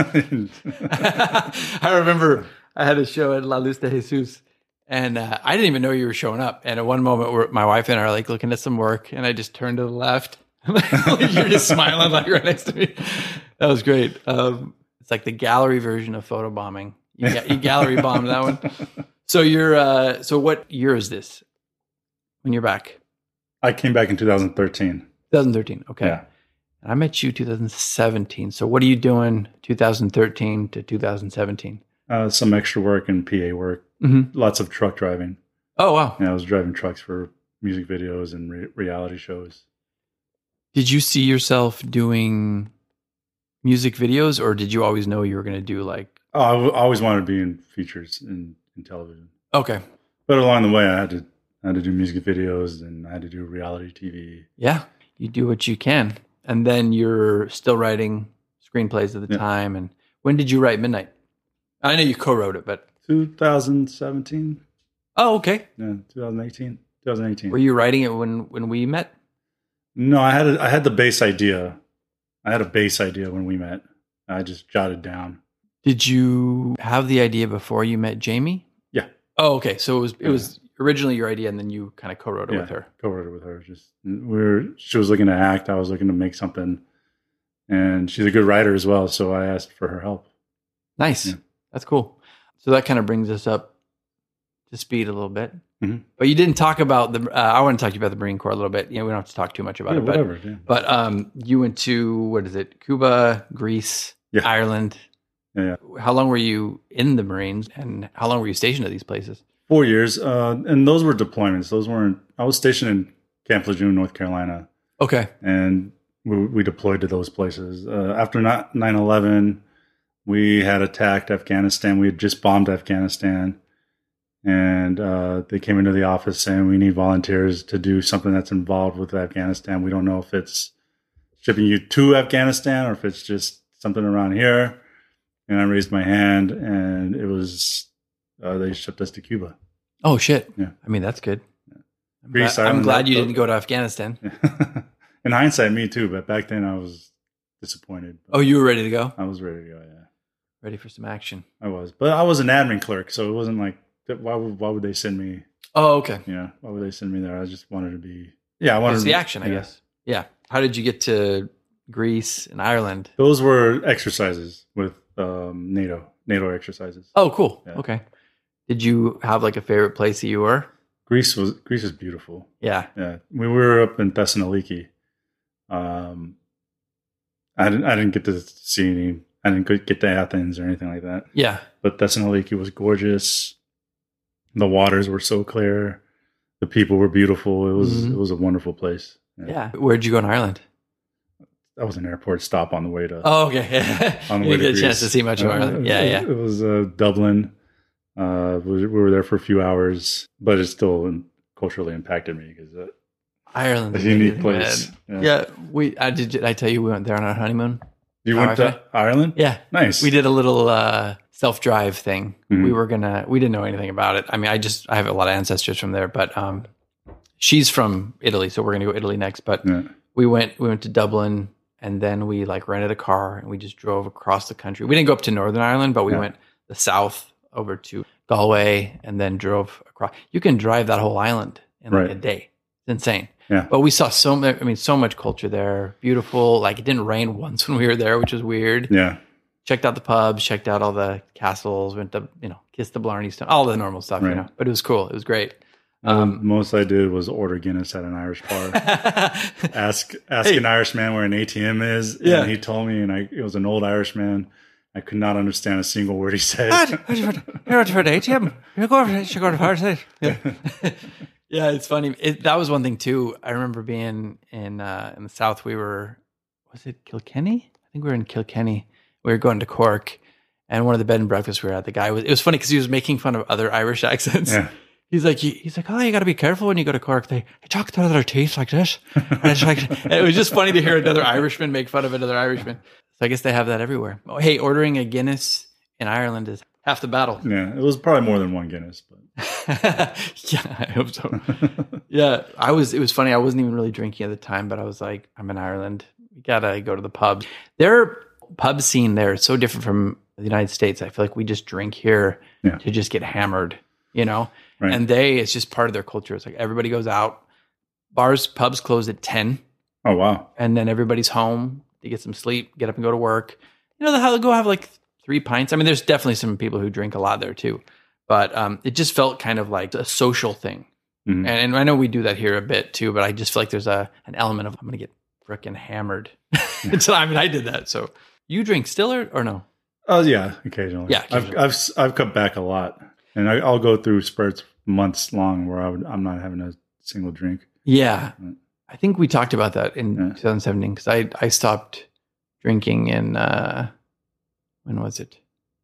I remember I had a show at La Luz de Jesus, and I didn't even know you were showing up. And at one moment, my wife and I are like looking at some work, and I just turned to the left. You're just smiling like right next to me. That was great. It's like the gallery version of photobombing. You gallery bombed that one. So so what year is this when you're back? I came back in 2013. 2013. Okay. Yeah. I met you 2017. So what are you doing 2013 to 2017? Some extra work and PA work. Lots of truck driving. Oh, wow. Yeah, I was driving trucks for music videos and reality shows. Did you see yourself doing music videos, or did you always know you were going to do like... Oh, I always wanted to be in features in television. Okay. But along the way, I had to do music videos, and I had to do reality TV. Yeah, you do what you can. And then you're still writing screenplays at the time. And when did you write Midnight? I know you co-wrote it, but... 2017. Oh, okay. Yeah, 2018. Were you writing it when we met? No, I had the base idea. I had a base idea when we met. I just jotted down. Did you have the idea before you met Jamie? Yeah. Oh, okay. So it was originally your idea, and then you kind of co-wrote it with her. Co-wrote it with her. She was looking to act. I was looking to make something, and she's a good writer as well. So I asked for her help. Nice. Yeah. That's cool. So that kind of brings us up to speed a little bit. Mm-hmm. But you didn't talk about I want to talk to you about the Marine Corps a little bit. We don't have to talk too much about it. Whatever. But you went to, what is it? Cuba, Greece, Ireland. Yeah. How long were you in the Marines, and how long were you stationed at these places? 4 years. And those were deployments. I was stationed in Camp Lejeune, North Carolina. Okay. And we deployed to those places. After 9/11, we had attacked Afghanistan. We had just bombed Afghanistan. And they came into the office saying, we need volunteers to do something that's involved with Afghanistan. We don't know if it's shipping you to Afghanistan or if it's just something around here. And I raised my hand, and it was, they shipped us to Cuba. Oh, shit. Yeah. I mean, that's good. Yeah. I'm glad you didn't go to Afghanistan. In hindsight, me too. But back then I was disappointed. Oh, you were ready to go? I was ready to go, yeah. Ready for some action. I was. But I was an admin clerk, so it wasn't like, why would they send me? Oh, okay. Why would they send me there? I just wanted to be. Yeah, I wanted to the action, I guess. Yeah. How did you get to Greece and Ireland? Those were exercises with NATO exercises. Oh, cool. Yeah. Okay. Did you have like a favorite place that you were? Greece is beautiful. Yeah. Yeah. We were up in Thessaloniki. I didn't get to see any. I didn't get to Athens or anything like that. Yeah. But Thessaloniki was gorgeous. The waters were so clear. The people were beautiful. It was a wonderful place. Yeah. Where'd you go in Ireland? That was an airport stop on the way to. Oh, okay. On the you way didn't get to a chance to see much of Ireland. Yeah. It was Dublin. We were there for a few hours, but it still culturally impacted me because Ireland, a unique place. Yeah. Did I tell you we went there on our honeymoon? You went to Ireland? Yeah. Nice. We did a little self-drive thing. Mm-hmm. We didn't know anything about it. I mean, I have a lot of ancestors from there, but she's from Italy, so we're going to go Italy next. But we went to Dublin, and then we like rented a car and we just drove across the country. We didn't go up to Northern Ireland, but we went the south over to Galway and then drove across. You can drive that whole island in like a day. It's insane. Yeah. But we saw so much culture there. Beautiful. Like it didn't rain once when we were there, which was weird. Yeah. Checked out the pubs, checked out all the castles, went to, kissed the Blarney Stone, all the normal stuff, But it was cool. It was great. Most I did was order Guinness at an Irish bar. ask an Irishman where an ATM is. And he told me, and it was an old Irishman. I could not understand a single word he said. You're for the ATM. You go to the Yeah, it's funny. That was one thing too. I remember being in the South. Was it Kilkenny? I think we were in Kilkenny. We were going to Cork, and one of the bed and breakfasts we were at, it was funny because he was making fun of other Irish accents. Yeah. He's like, oh, you got to be careful when you go to Cork. They talk through their teeth like this. And it was just funny to hear another Irishman make fun of another Irishman. So I guess they have that everywhere. Oh, hey, ordering a Guinness in Ireland is half the battle. Yeah, it was probably more than one Guinness, but yeah, I hope so. Yeah, it was funny. I wasn't even really drinking at the time, but I was like, I'm in Ireland. We gotta go to the pub. Their pub scene there is so different from the United States. I feel like we just drink here to just get hammered, Right. And it's just part of their culture. It's like everybody goes out. Pubs close at 10. Oh, wow. And then everybody's home. They get some sleep, get up and go to work. They'll go have like 3 pints. I mean, there's definitely some people who drink a lot there too. But it just felt kind of like a social thing. Mm-hmm. And I know we do that here a bit too, but I just feel like there's an element of I'm going to get frickin' hammered. So, I mean, I did that. So you drink still or no? Oh, yeah, occasionally. Yeah, occasionally. I've cut back a lot. And I'll go through spurts months long where I'm not having a single drink. Yeah. I think we talked about that in 2017 because I stopped drinking in, when was it?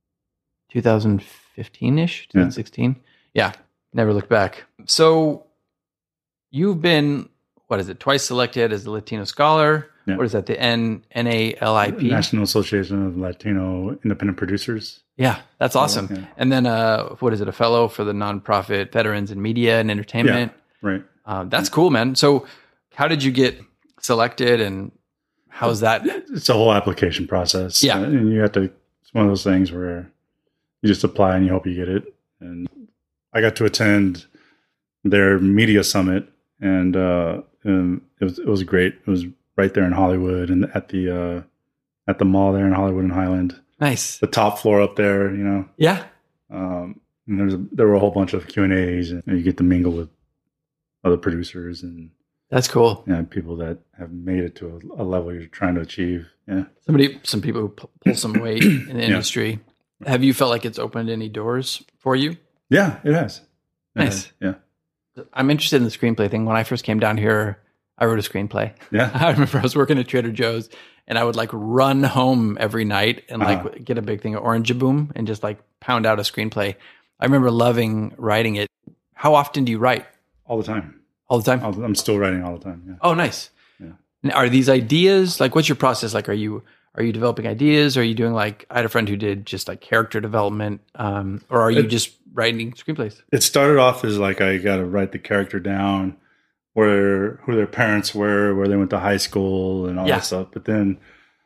2015-ish, 2016. Yeah. Never looked back. So you've been, twice selected as a Latino scholar. Yeah. What is that? The NALIP? National Association of Latino Independent Producers. Yeah, that's awesome. Yeah. And then, a fellow for the nonprofit Veterans in Media and Entertainment. Yeah, right. That's cool, man. So how did you get selected and how's that? It's a whole application process. Yeah. And it's one of those things where you just apply and you hope you get it. And I got to attend their media summit and it was great. It was right there in Hollywood and at the at the mall there in Hollywood and Highland. Nice. The top floor up there, you know. Yeah. And there were a whole bunch of Q&As, and you get to mingle with other producers and that's cool. people that have made it to a level you're trying to achieve. Yeah. Some people who pull some weight in the industry. Have you felt like it's opened any doors for you? Yeah, it has. Nice. Yeah. I'm interested in the screenplay thing. When I first came down here, I wrote a screenplay. Yeah. I remember I was working at Trader Joe's and I would like run home every night and like get a big thing of Orange Boom and just like pound out a screenplay. I remember loving writing it. How often do you write? All the time. All the time? I'm still writing all the time. Yeah. Oh, nice. Yeah. And are these ideas, like what's your process? Like, are you developing ideas? Are you doing like, I had a friend who did just like character development, or are you just writing screenplays? It started off as like, I got to write the character down, who their parents were, where they went to high school and all that stuff. But then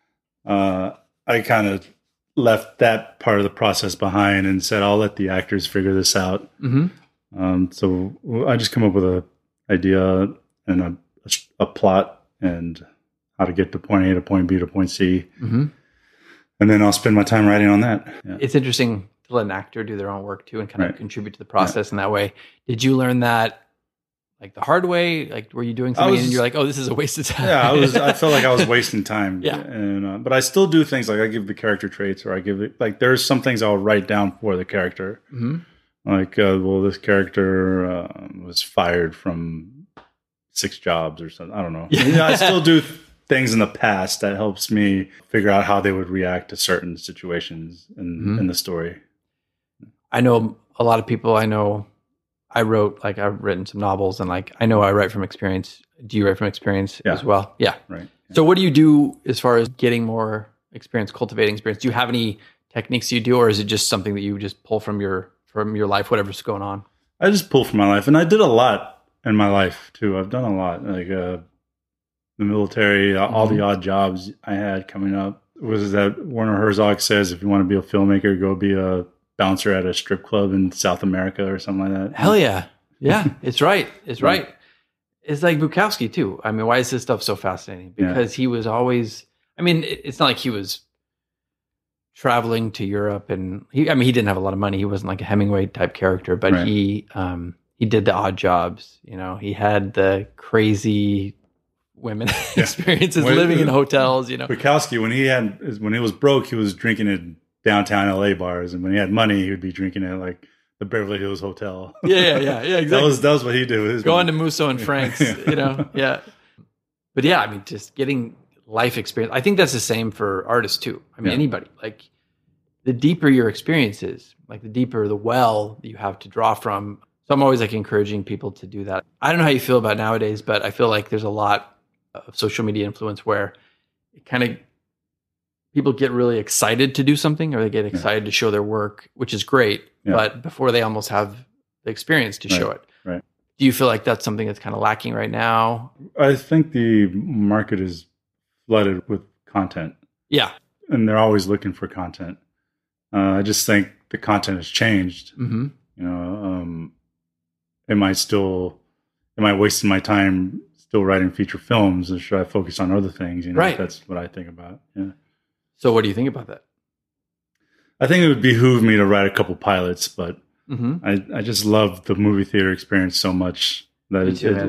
I kind of left that part of the process behind and said, I'll let the actors figure this out. Mm-hmm. So I just come up with an idea and a plot and how to get to point A to point B to point C. Mm-hmm. And then I'll spend my time writing on that. Yeah. It's interesting to let an actor do their own work too and kind of contribute to the process in that way. Did you learn that like the hard way? Like, were you doing something and you're like, oh, this is a waste of time? Yeah, I felt like I was wasting time. Yeah. And, but I still do things like I give the character traits, or I give it, like, there's some things I'll write down for the character. Mm-hmm. Like, this character was fired from 6 jobs or something. I don't know. Yeah. I still do things in the past that helps me figure out how they would react to certain situations in the story. I know a lot of people. I've written some novels, and like, I know I write from experience. Do you write from experience as well? Yeah. Right. Yeah. So what do you do as far as getting more experience, cultivating experience? Do you have any techniques you do, or is it just something that you just pull from your life, whatever's going on? I just pull from my life, and I did a lot in my life too. I've done a lot, like the military, all the odd jobs I had coming up. Was that Werner Herzog says, if you want to be a filmmaker, go be a bouncer at a strip club in South America or something like that. Hell yeah. Yeah, it's right. It's right. It's like Bukowski too. I mean, why is this stuff so fascinating? Because he was always, I mean, it's not like he was traveling to Europe and he didn't have a lot of money. He wasn't like a Hemingway type character, but he did the odd jobs. You know, he had the crazy women experiences living in hotels, you know. Bukowski, when he was broke, he was drinking in downtown LA bars, and when he had money, he would be drinking at like the Beverly Hills Hotel. Yeah, exactly. that was what he did. Going to Musso and Frank's, you know. Yeah. But yeah, I mean, just getting life experience. I think that's the same for artists too. I mean, anybody. Like, the deeper your experience is, like the deeper the well you have to draw from. So I'm always like encouraging people to do that. I don't know how you feel about nowadays, but I feel like there's a lot of social media influence where it kind of, people get really excited to do something, or they get excited to show their work, which is great. Yeah. But before they almost have the experience to show it. Right. Do you feel like that's something that's kind of lacking right now? I think the market is flooded with content. Yeah. And they're always looking for content. I just think the content has changed. Mm-hmm. You know, am I wasting my time still writing feature films, or should I focus on other things? You know, right. That's what I think about. Yeah. So what do you think about that? I think it would behoove me to write a couple pilots, but I just love the movie theater experience so much that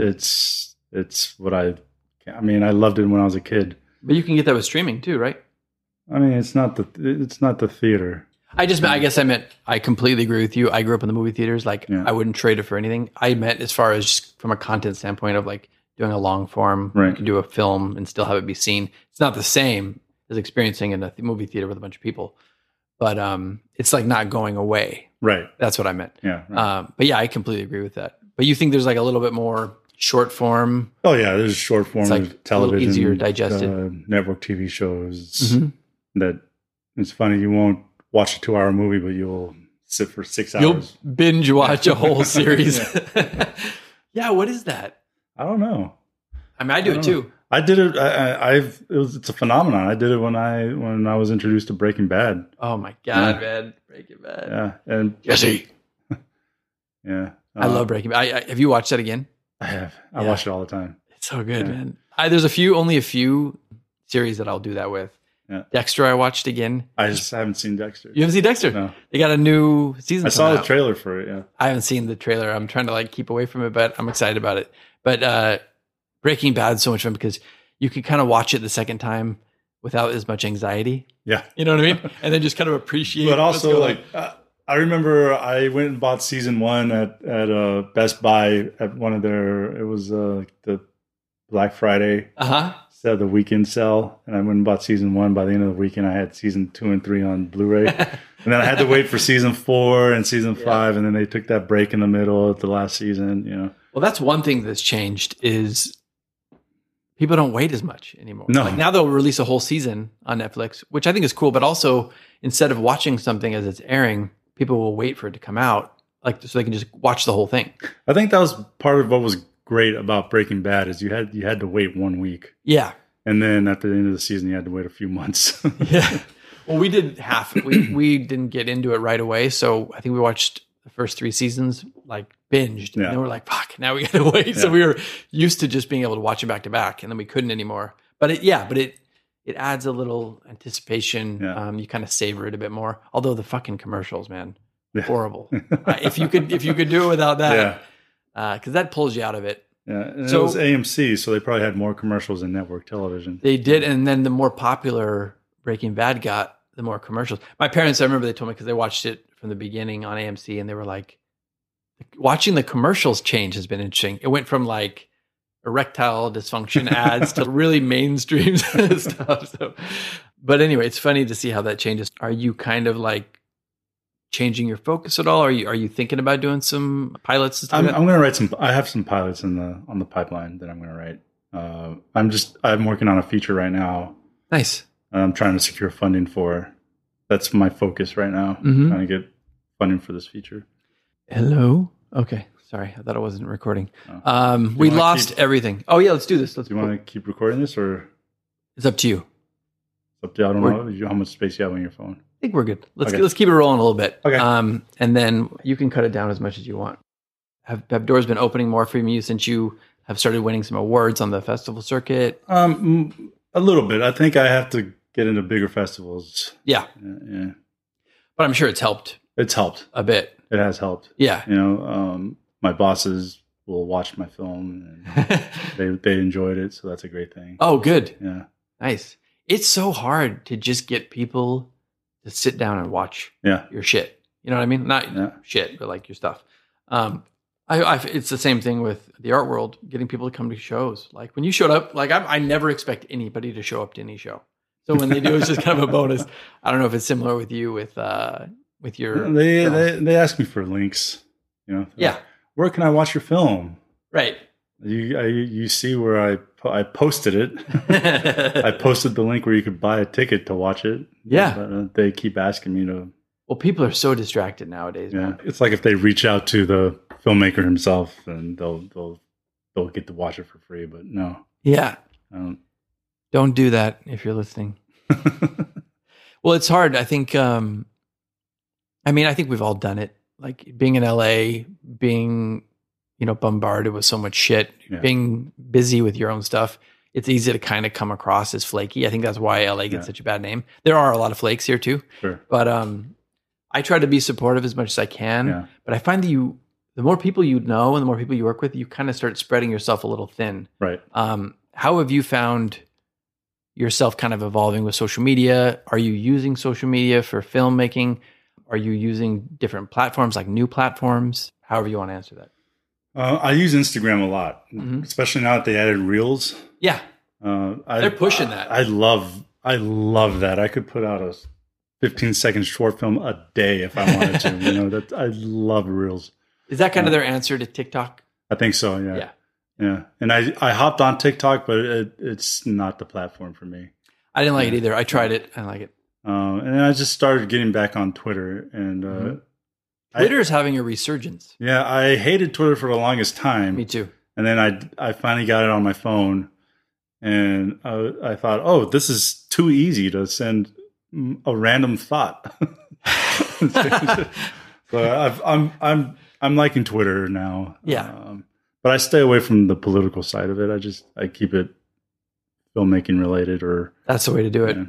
it's what I loved it when I was a kid. But you can get that with streaming too, right? I mean, it's not the theater. I guess I meant, I completely agree with you. I grew up in the movie theaters. Like, I wouldn't trade it for anything. I meant as far as just from a content standpoint of like doing a long form, you can do a film and still have it be seen. It's not the same as experiencing in a movie theater with a bunch of people, but it's like not going away. Right. That's what I meant. Yeah. Right. But yeah, I completely agree with that. But you think there's like a little bit more short form? Oh yeah, there's short form like television, easier digested, network TV shows. That it's funny. You won't watch a 2-hour movie, but you'll sit for 6 hours. You'll binge watch a whole series. Yeah. What is that? I don't know. I mean, I do it too. I did it. It's a phenomenon. I did it when I was introduced to Breaking Bad. Oh my God, man. Breaking Bad. Yeah. And Jesse. Yeah. I love Breaking Bad. Have you watched that again? I have. I watch it all the time. It's so good, man. There's only a few series that I'll do that with. Yeah. Dexter, I watched again. I just haven't seen Dexter. You haven't seen Dexter? No. They got a new season. I saw the out. trailer for it. Yeah. I haven't seen the trailer. I'm trying to keep away from it, but I'm excited about it. But Breaking Bad's so much fun because you can kind of watch it the second time without as much anxiety. Yeah. You know what I mean? And then just kind of appreciate. But also, I remember I went and bought season 1 at Best Buy at one of their. It was the Black Friday. So the weekend sale, and I went and bought season 1. By the end of the weekend, I had season 2 and 3 on Blu-ray, and then I had to wait for season 4 and season 5, and then they took that break in the middle of the last season. You know, well, that's one thing that's changed is people don't wait as much anymore. No, now they'll release a whole season on Netflix, which I think is cool. But also, instead of watching something as it's airing, people will wait for it to come out, so they can just watch the whole thing. I think that was part of what was great about Breaking Bad is you had to wait 1 week. Yeah. And then at the end of the season, you had to wait a few months. Yeah. Well, we did half. We didn't get into it right away. So I think we watched the first 3 seasons, binged. Yeah. And then we're like, fuck, now we got to wait. Yeah. So we were used to just being able to watch it back to back, and then we couldn't anymore. But it adds a little anticipation. Yeah. You kind of savor it a bit more. Although the fucking commercials, man, horrible. If you could do it without that. Yeah. Because that pulls you out of it. Yeah, and so, it was AMC, so they probably had more commercials than network television. They did, and then the more popular Breaking Bad got, the more commercials. My parents, I remember they told me because they watched it from the beginning on AMC, and they were like, watching the commercials change has been interesting. It went from erectile dysfunction ads to really mainstream stuff. So, but anyway, it's funny to see how that changes. Are you kind of changing your focus at all? Are you thinking about doing some pilots? I'm going to write some. I have some pilots on the pipeline that I'm going to write. I'm working on a feature right now. Nice. I'm trying to secure funding for. That's my focus right now. Mm-hmm. Trying to get funding for this feature. Hello. Okay. Sorry, I thought I wasn't recording. We lost everything. Oh yeah, let's do this. Do you want to keep recording this, or it's up to you? It's up to you. I don't know how much space you have on your phone. I think we're good. Let's keep it rolling a little bit. Okay. And then you can cut it down as much as you want. Have doors been opening more for you since you have started winning some awards on the festival circuit? A little bit. I think I have to get into bigger festivals. Yeah. Yeah. But I'm sure it's helped. It's helped a bit. It has helped. Yeah. My bosses will watch my film and they enjoyed it, so that's a great thing. Oh, good. Yeah. Nice. It's so hard to just get people to sit down and watch your shit. You know what I mean? Not shit, but your stuff. It's the same thing with the art world, getting people to come to shows. When you showed up, I never expect anybody to show up to any show. So when they do, it's just kind of a bonus. I don't know if it's similar with you with your. They ask me for links. Yeah. Where can I watch your film? Right. You see where I posted it. I posted the link where you could buy a ticket to watch it. Yeah. But, they keep asking me to. Well, people are so distracted nowadays. Yeah. Man. It's like if they reach out to the filmmaker himself, and they'll get to watch it for free. But no. Yeah. Don't do that if you're listening. Well, it's hard. I think. I think we've all done it. Being in LA, being bombarded with so much shit, being busy with your own stuff, it's easy to kind of come across as flaky. I think that's why LA gets such a bad name. There are a lot of flakes here too. Sure. But I try to be supportive as much as I can. Yeah. But I find that the more people you know and the more people you work with, you kind of start spreading yourself a little thin. Right. How have you found yourself kind of evolving with social media? Are you using social media for filmmaking? Are you using different platforms, new platforms? However you want to answer that. I use Instagram a lot, especially now that they added Reels. Yeah, they're pushing that. I love that. I could put out a 15-second short film a day if I wanted to. I love Reels. Is that kind of their answer to TikTok? I think so. Yeah. And I hopped on TikTok, but it's not the platform for me. I didn't like it either. I tried it. I didn't like it. And then I just started getting back on Twitter, and Twitter is having a resurgence. Yeah, I hated Twitter for the longest time. Me too. And then I finally got it on my phone, and I thought, oh, this is too easy to send a random thought. So I'm liking Twitter now. Yeah. But I stay away from the political side of it. I keep it filmmaking related, or that's the way to do it.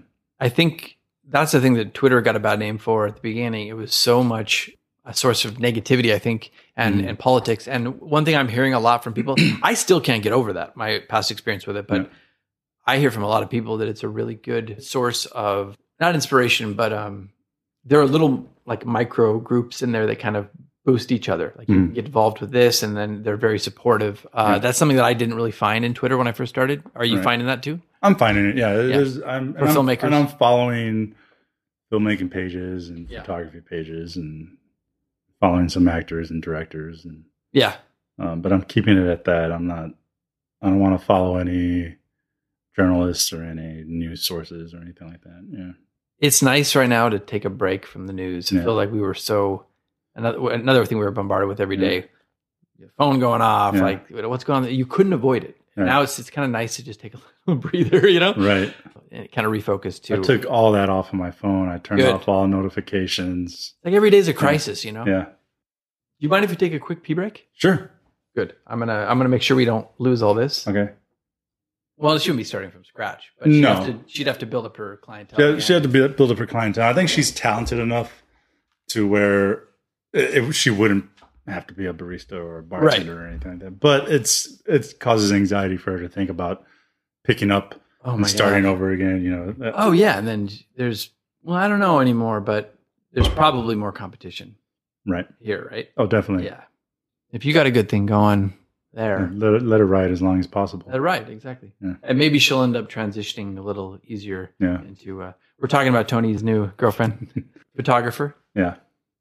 I think that's the thing that Twitter got a bad name for at the beginning. It was so much a source of negativity, I think, and politics. And one thing I'm hearing a lot from people, I still can't get over that, my past experience with it, but I hear from a lot of people that it's a really good source of, not inspiration, but there are little like micro groups in there that kind of boost each other. Like you get involved with this and then they're very supportive. That's something that I didn't really find in Twitter when I first started. Are you finding that too? I'm finding it. Yeah. For filmmakers. And I'm following filmmaking pages and photography pages and following some actors and directors. And but I'm keeping it at that. I don't want to follow any journalists or any news sources or anything like that. Yeah. It's nice right now to take a break from the news. I feel like we were another thing we were bombarded with every day. Your phone going off, like what's going on? You couldn't avoid it. Right. Now it's kind of nice to just take a little breather, Right. And kind of refocus too. I took all that off of my phone. I turned off all notifications. Like every day's a crisis, Yeah. Do you mind if we take a quick pee break? Sure. Good. I'm gonna make sure we don't lose all this. Okay. Well, she shouldn't be starting from scratch, but she'd have to build up her clientele. She had to build up her clientele. I think she's talented enough to where she wouldn't have to be a barista or a bartender or anything like that. But it causes anxiety for her to think about picking up and starting over again. And then I don't know anymore, but there's probably more competition. Right. Here, right? Oh, definitely. Yeah. If you got a good thing going there. Let her ride as long as possible. Right, exactly. Yeah. And maybe she'll end up transitioning a little easier into, we're talking about Tony's new girlfriend, photographer. Yeah.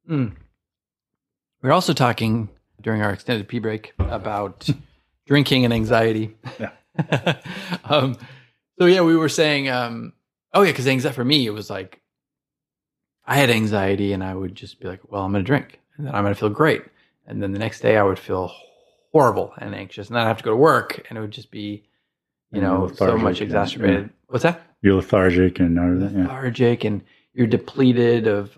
We're also talking during our extended pee break about drinking and anxiety. Yeah. We were saying, because anxiety for me, it was like, I had anxiety and I would just be like, well, I'm going to drink and then I'm going to feel great. And then the next day I would feel horrible and anxious, and then I'd have to go to work and it would just be, so much exacerbated. What's that? You're lethargic and lethargic and you're depleted of,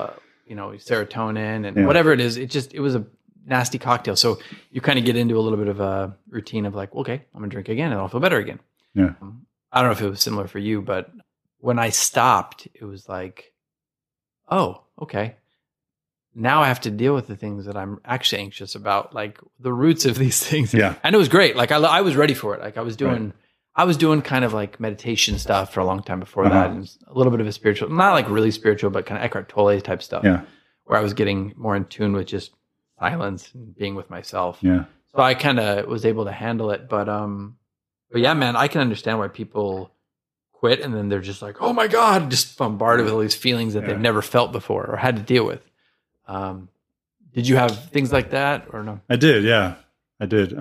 serotonin and whatever it is. It was a nasty cocktail. So you kind of get into a little bit of a routine of like, okay, I'm going to drink again and I'll feel better again. Yeah. I don't know if it was similar for you, but when I stopped, it was like, oh, okay. Now I have to deal with the things that I'm actually anxious about, like the roots of these things. Yeah. And it was great. Like I was ready for it. Like I was doing kind of like meditation stuff for a long time before that. And a little bit of a spiritual, not like really spiritual, but kind of Eckhart Tolle type stuff. Yeah. Where I was getting more in tune with just silence and being with myself. Yeah. So I kind of was able to handle it. But yeah, man, I can understand why people quit and then they're just like, oh my God, just bombarded with all these feelings that they've never felt before or had to deal with. Did you have things like that or no? I did. Yeah, I did.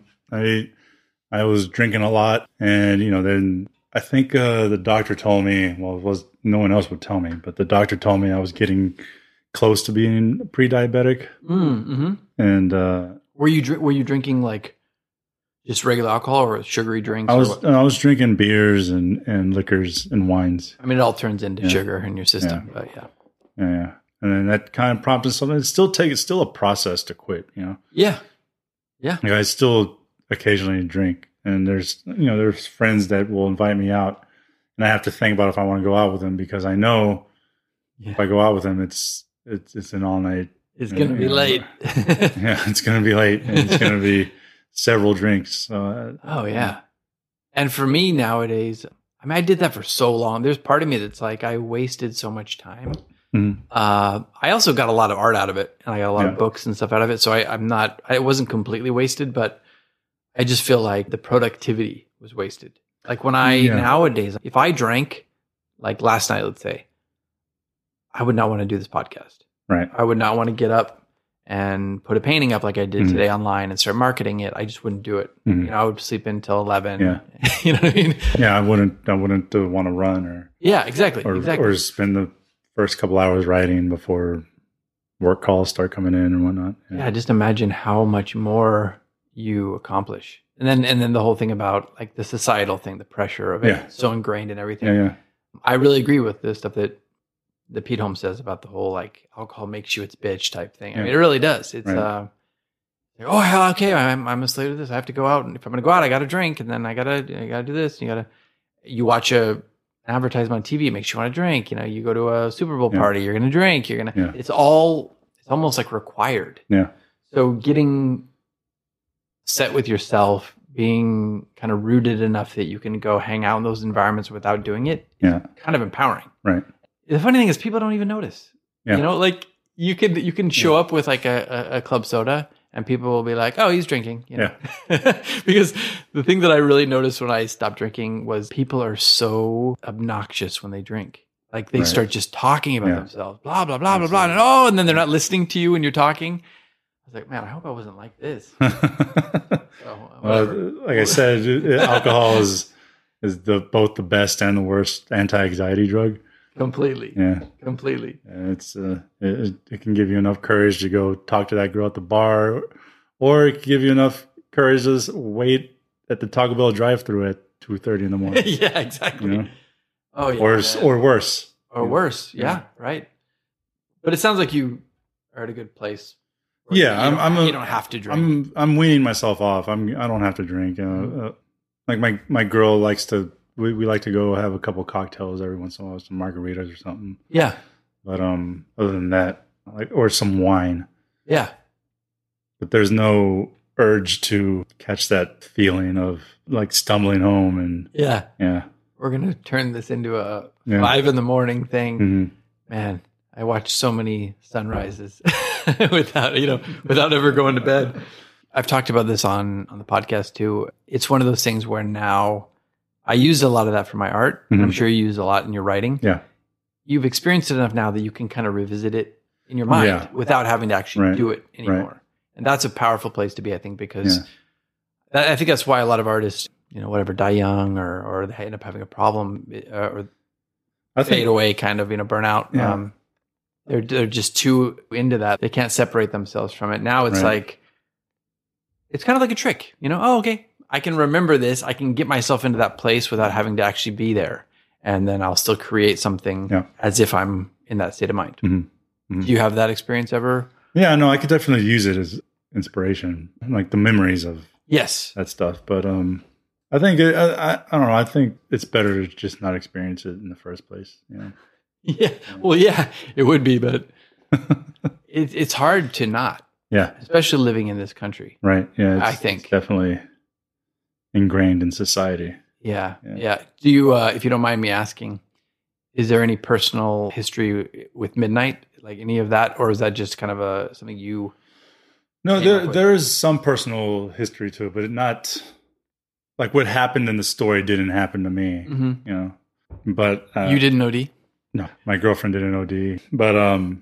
I was drinking a lot and, then I think, the doctor told me, no one else would tell me, but the doctor told me I was getting close to being pre-diabetic. Mm-hmm. And, were you drinking like just regular alcohol or sugary drinks? I was drinking beers and liquors and wines. I mean, it all turns into sugar in your system, but yeah. Yeah. And then that kind of prompted something. It's still a process to quit, Yeah. Yeah. Like I still occasionally drink and there's friends that will invite me out and I have to think about if I want to go out with them because I know if I go out with them, it's an all night. It's going to be late. It's going to be late and it's going to be several drinks. So, And for me nowadays, I did that for so long. There's part of me that's like, I wasted so much time. Mm-hmm. I also got a lot of art out of it and I got a lot of books and stuff out of it. So I wasn't completely wasted, but I just feel like the productivity was wasted. Like when nowadays, if I drank like last night, let's say, I would not want to do this podcast. Right. I would not want to get up and put a painting up like I did today online and start marketing it. I just wouldn't do it. Mm-hmm. I would sleep until 11. Yeah. You know what I mean? Yeah. I wouldn't want to run or. Yeah, exactly. Or spend the first couple hours writing before work calls start coming in and whatnot. Yeah. Just imagine how much more you accomplish. And then the whole thing about like the societal thing, the pressure of it, so ingrained in everything. Yeah. I really agree with the stuff that Pete Holmes says about the whole like alcohol makes you its bitch type thing. I mean, it really does. It's okay, I'm a slave to this. I have to go out, and if I'm going to go out, I got to drink, and then I got to do this. You watch a advertisement on TV makes you want to drink. You go to a Super Bowl party, you're going to drink. It's almost like required. Yeah. So getting set with yourself, being kind of rooted enough that you can go hang out in those environments without doing it, is kind of empowering. Right. The funny thing is people don't even notice. Yeah. Like you can show up with like a club soda and people will be like, oh, he's drinking. Because the thing that I really noticed when I stopped drinking was people are so obnoxious when they drink. Like they start just talking about themselves, blah, blah, blah, blah, blah. And then they're not listening to you when you're talking. I was like, man, I hope I wasn't like this. Well, like I said, alcohol is both the best and the worst anti-anxiety drug. Completely. Yeah. Completely. And it can give you enough courage to go talk to that girl at the bar, or it can give you enough courage to just wait at the Taco Bell drive-thru at 2:30 in the morning. Yeah, exactly. Oh, yeah. Or worse. Or worse. Yeah, right. But it sounds like you are at a good place. Yeah, you don't have to drink. I'm weaning myself off. I don't have to drink. Like my girl likes to. We like to go have a couple cocktails every once in a while, some margaritas or something. Yeah. But other than that, or some wine. Yeah. But there's no urge to catch that feeling of like stumbling home and yeah. We're gonna turn this into a 5 a.m. thing. Mm-hmm. Man, I watched so many sunrises without ever going to bed. I've talked about this on the podcast too. It's one of those things where now I use a lot of that for my art, and I'm sure you use a lot in your writing. Yeah. You've experienced it enough now that you can kind of revisit it in your mind without having to actually do it anymore. Right. And that's a powerful place to be, I think, because I think that's why a lot of artists, die young or they end up having a problem or fade away, kind of, burnout. Yeah. They're just too into that. They can't separate themselves from it. Now it's like, it's kind of like a trick, Oh, okay. I can remember this. I can get myself into that place without having to actually be there. And then I'll still create something as if I'm in that state of mind. Mm-hmm. Mm-hmm. Do you have that experience ever? Yeah, no, I could definitely use it as inspiration, like the memories of that stuff. But I think, I don't know, I think it's better to just not experience it in the first place. Yeah. Well, yeah, it would be, but it's hard to not. Yeah. Especially living in this country. Right. Yeah. I think it's definitely ingrained in society. Yeah. Do you, if you don't mind me asking, is there any personal history with Midnight, like any of that, or is that just kind of something you? No, there is some personal history to it, but not like what happened in the story didn't happen to me. Mm-hmm. But you didn't OD? No, my girlfriend didn't OD. But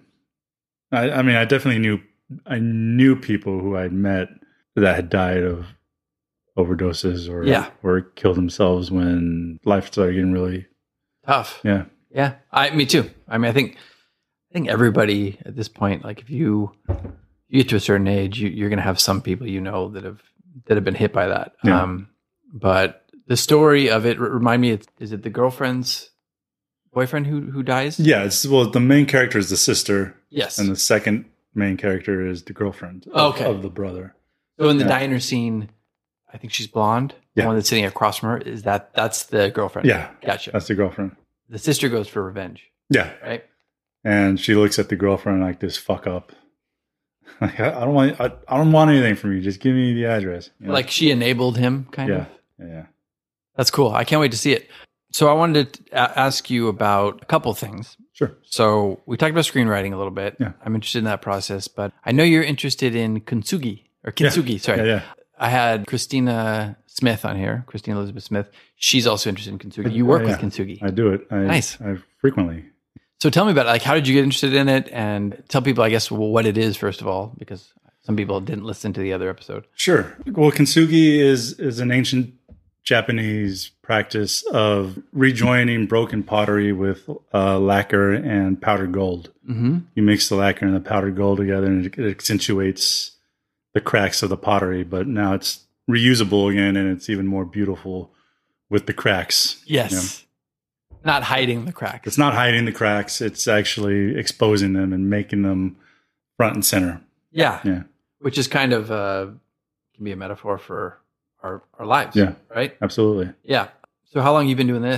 I mean, I definitely knew people who I'd met that had died of overdoses or killed themselves when life started getting really tough. Yeah. Yeah. Me too. I mean, I think everybody at this point, like if you get to a certain age, you're going to have some people that have been hit by that. Yeah. But the story of it, remind me, is it the girlfriend's boyfriend who dies? Yeah. The main character is the sister. Yes. And the second main character is the girlfriend of the brother. So in the diner scene, I think she's blonde. The one that's sitting across from her, that's the girlfriend. Yeah. Gotcha. That's the girlfriend. The sister goes for revenge. Yeah. Right. And she looks at the girlfriend like, this fuck up. Like, I don't want anything from you. Just give me the address. Like she enabled him, kind of. Yeah. That's cool. I can't wait to see it. So I wanted to ask you about a couple things. Sure. So we talked about screenwriting a little bit. Yeah. I'm interested in that process, but I know you're interested in Kintsugi. Sorry. Yeah. I had Christina Smith on here, Christine Elizabeth Smith. She's also interested in Kintsugi. You work with Kintsugi. I do it. Nice. I frequently. So tell me about it. Like, how did you get interested in it? And tell people, I guess, what it is, first of all, because some people didn't listen to the other episode. Sure. Well, Kintsugi is an ancient Japanese practice of rejoining broken pottery with lacquer and powdered gold. Mm-hmm. You mix the lacquer and the powdered gold together, and it accentuates the cracks of the pottery. But now it's reusable again, and it's even more beautiful with the cracks. Yes. Not hiding the cracks. It's not hiding the cracks. It's actually exposing them and making them front and center. Yeah. Which is kind of can be a metaphor for our lives. Yeah. Right? Absolutely. Yeah. So how long have you been doing this, and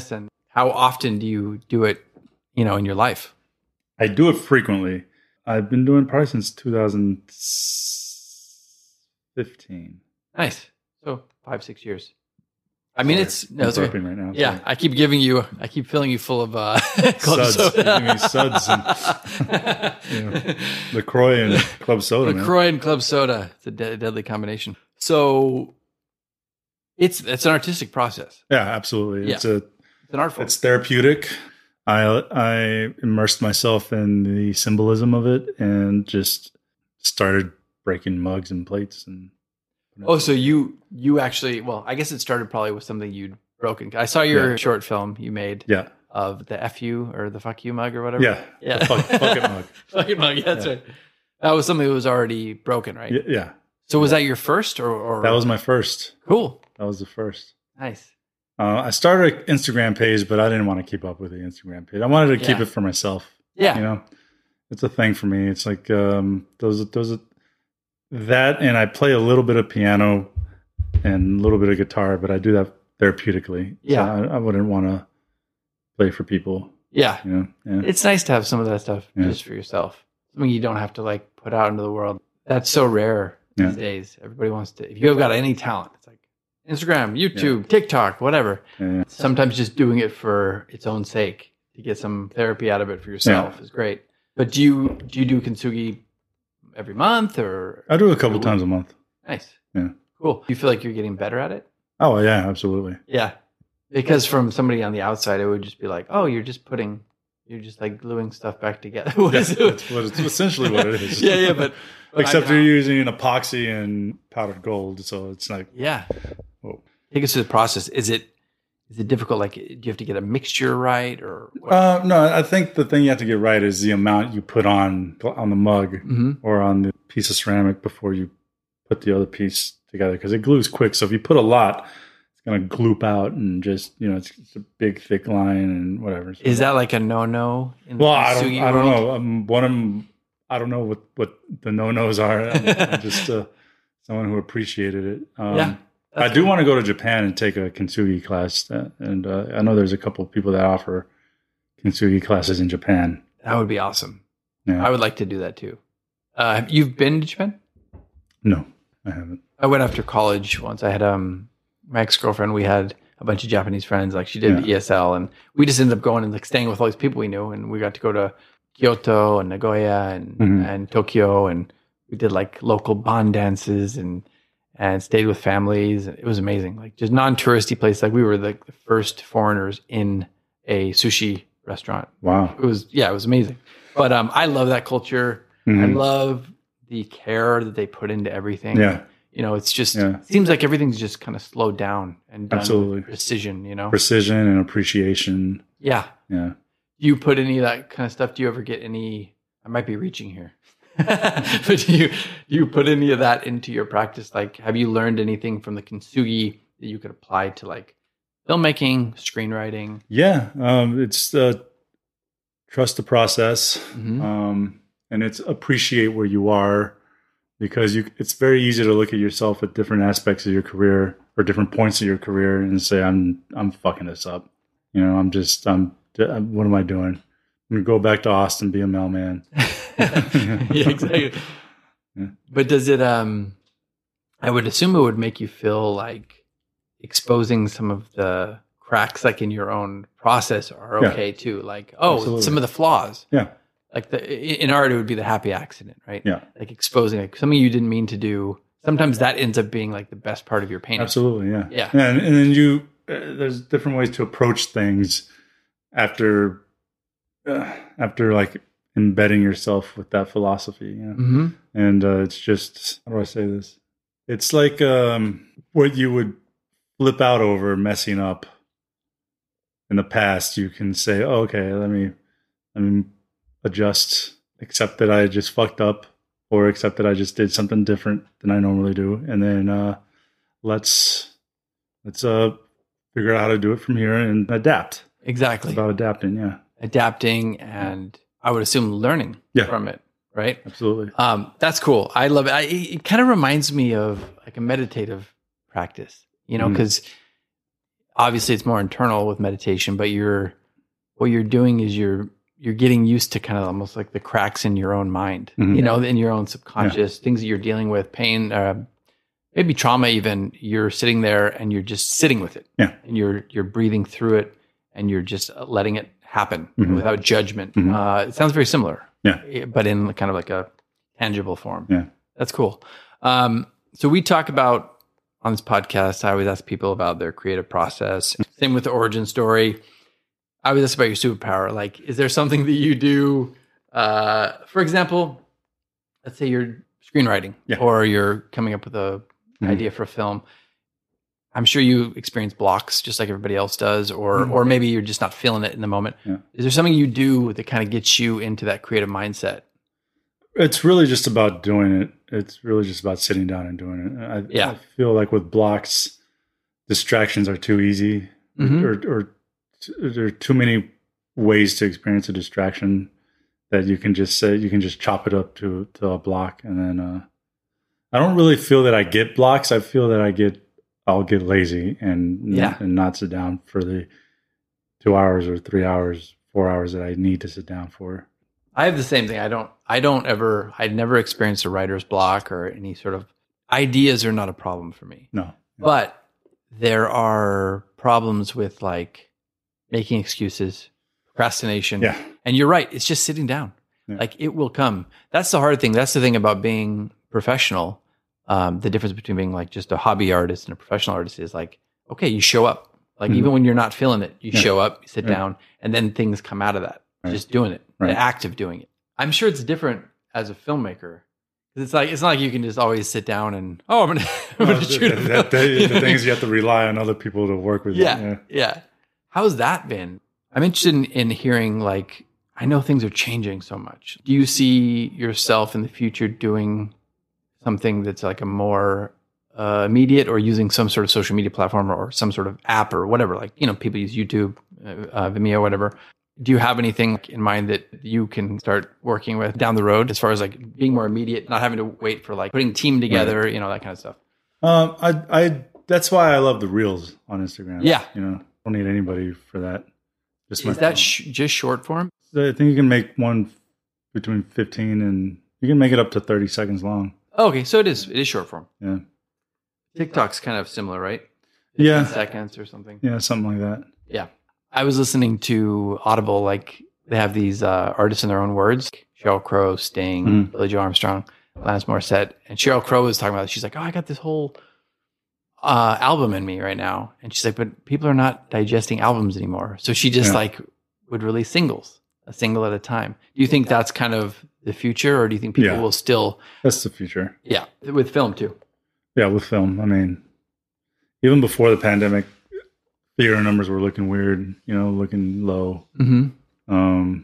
How often do you do it, in your life? I do it frequently. I've been doing it probably since 2015. Nice. So 5-6 years. I mean, it's burping right now. Yeah, I keep filling you full of club suds. soda. You give me suds and LaCroix and club soda. LaCroix and club soda. It's a deadly combination. So it's an artistic process. Yeah, absolutely. Yeah. It's an art form. It's therapeutic. I immersed myself in the symbolism of it and just started breaking mugs and plates and. Oh, so you actually, well, I guess it started probably with something you'd broken. I saw your short film you made of the FU or the fuck you mug or whatever. Yeah. The fuck it mug. Fuck it mug, that's right. That was something that was already broken, right? Yeah. So was that your first or? That was my first. Cool. That was the first. Nice. I started an Instagram page, but I didn't want to keep up with the Instagram page. I wanted to keep it for myself. Yeah. It's a thing for me. It's like that, and I play a little bit of piano and a little bit of guitar, but I do that therapeutically. Yeah. So I wouldn't want to play for people. Yeah. Yeah. It's nice to have some of that stuff just for yourself. Something you don't have to like put out into the world. That's so rare these days. Everybody wants to, if you've got any talent, it's like Instagram, YouTube, TikTok, whatever. Yeah. Sometimes just doing it for its own sake to get some therapy out of it for yourself is great. But do you do kintsugi every month or? I do a couple times a month. Nice. Yeah. Cool. Do you feel like you're getting better at it? Oh yeah, absolutely. Yeah. Because from somebody on the outside, it would just be like, oh, you're just like gluing stuff back together. It's essentially what it is. Yeah. But except you're using an epoxy and powdered gold. So it's like, whoa. Take us through the process. Is it difficult? Like, do you have to get a mixture right or? No, I think the thing you have to get right is the amount you put on the mug or on the piece of ceramic before you put the other piece together, because it glues quick. So if you put a lot, it's going to gloop out and just, it's a big thick line and whatever. So, is that like a no-no? Well, I don't know. I don't know what the no-nos are. I'm just someone who appreciated it. I do want to go to Japan and take a kintsugi class, and I know there's a couple of people that offer kintsugi classes in Japan. That would be awesome. Yeah. I would like to do that too. You've been to Japan? No, I haven't. I went after college once. I had my ex-girlfriend. We had a bunch of Japanese friends. Like, she did ESL, and we just ended up going and like staying with all these people we knew, and we got to go to Kyoto and Nagoya and Tokyo, and we did like local bond dances and stayed with families. It was amazing. Like, just non-touristy place. Like, we were the first foreigners in a sushi restaurant. Wow. It was amazing. But I love that culture. I love the care that they put into everything. Yeah. It's just, it seems like everything's just kind of slowed down and done with precision, Precision and appreciation. Yeah. Yeah. Do you put any of that kind of stuff? Do you ever get any, I might be reaching here, but do you put any of that into your practice? Like, have you learned anything from the kintsugi that you could apply to like filmmaking, screenwriting? Yeah. It's trust the process. And it's appreciate where you are, because it's very easy to look at yourself at different aspects of your career or different points of your career and say, I'm fucking this up. What am I doing? I'm going to go back to Austin, be a mailman. Yeah, exactly. Yeah. But does it, I would assume it would make you feel like exposing some of the cracks like in your own process are okay too. Like, absolutely. Some of the flaws. Yeah. Like in art, it would be the happy accident, right? Yeah. Like exposing like something you didn't mean to do. Sometimes that ends up being like the best part of your painting. Absolutely. Yeah. Yeah. And then there's different ways to approach things after like embedding yourself with that philosophy. Yeah. And it's just, how do I say this? It's like what you would flip out over messing up in the past. You can say, oh, okay, let me adjust, accept that I just fucked up, or accept that I just did something different than I normally do, and then let's figure out how to do it from here and adapt. Exactly. It's about adapting, yeah. Adapting, and I would assume learning from it, right? Absolutely. That's cool. I love it. It kind of reminds me of like a meditative practice, because obviously it's more internal with meditation, but what you're doing is you're getting used to kind of almost like the cracks in your own mind, in your own subconscious, things that you're dealing with, pain, maybe trauma even. You're sitting there and you're just sitting with it. Yeah. And you're breathing through it and you're just letting it happen without judgment. It sounds very similar. Yeah. But in kind of like a tangible form. Yeah. That's cool. So we talk about on this podcast, I always ask people about their creative process. Same with the origin story. I always ask about your superpower. Like, is there something that you do, for example, let's say you're screenwriting or you're coming up with a idea for a film. I'm sure you experience blocks just like everybody else does, or maybe you're just not feeling it in the moment. Yeah. Is there something you do that kind of gets you into that creative mindset? It's really just about doing it. It's really just about sitting down and doing it. I feel like with blocks, distractions are too easy, or there are too many ways to experience a distraction that you can just say, you can just chop it up to a block. And then I don't really feel that I get blocks. I feel that I'll get lazy and not sit down for the 2 hours or 3 hours, 4 hours that I need to sit down for. I have the same thing. I'd never experienced a writer's block or any sort of ideas are not a problem for me. No. But there are problems with like making excuses, procrastination. Yeah. And you're right. It's just sitting down. Yeah. Like it will come. That's the hard thing. That's the thing about being professional. The difference between being like just a hobby artist and a professional artist is like, okay, you show up. Like even when you're not feeling it, you show up, you sit down, and then things come out of that. Right. Just doing it, the act of doing it. I'm sure it's different as a filmmaker. It's not like you can just always sit down and I'm gonna shoot. The thing is, you have to rely on other people to work with. Yeah. How's that been? I'm interested in hearing. Like, I know things are changing so much. Do you see yourself in the future doing something that's like a more immediate, or using some sort of social media platform or some sort of app or whatever? Like, people use YouTube, Vimeo, whatever. Do you have anything in mind that you can start working with down the road as far as like being more immediate, not having to wait for like putting a team together, that kind of stuff? That's why I love the Reels on Instagram. Yeah. Don't need anybody for that. Just is that just short form? I think you can make one between 15 and you can make it up to 30 seconds long. Oh, okay. So it is short form. Yeah. TikTok's kind of similar, right? 15 seconds or something. Yeah. Something like that. Yeah. I was listening to Audible, like they have these artists in their own words, Sheryl Crow, Sting, Billie Joe Armstrong, Alanis Morissette. And Sheryl Crow was talking about it. She's like, I got this whole album in me right now. And she's like, but people are not digesting albums anymore. So she just would release singles, a single at a time. Do you think that's kind of the future, or do you think people will still... That's the future. Yeah, with film too. Yeah, with film. I mean, even before the pandemic, theater numbers were looking weird, looking low. And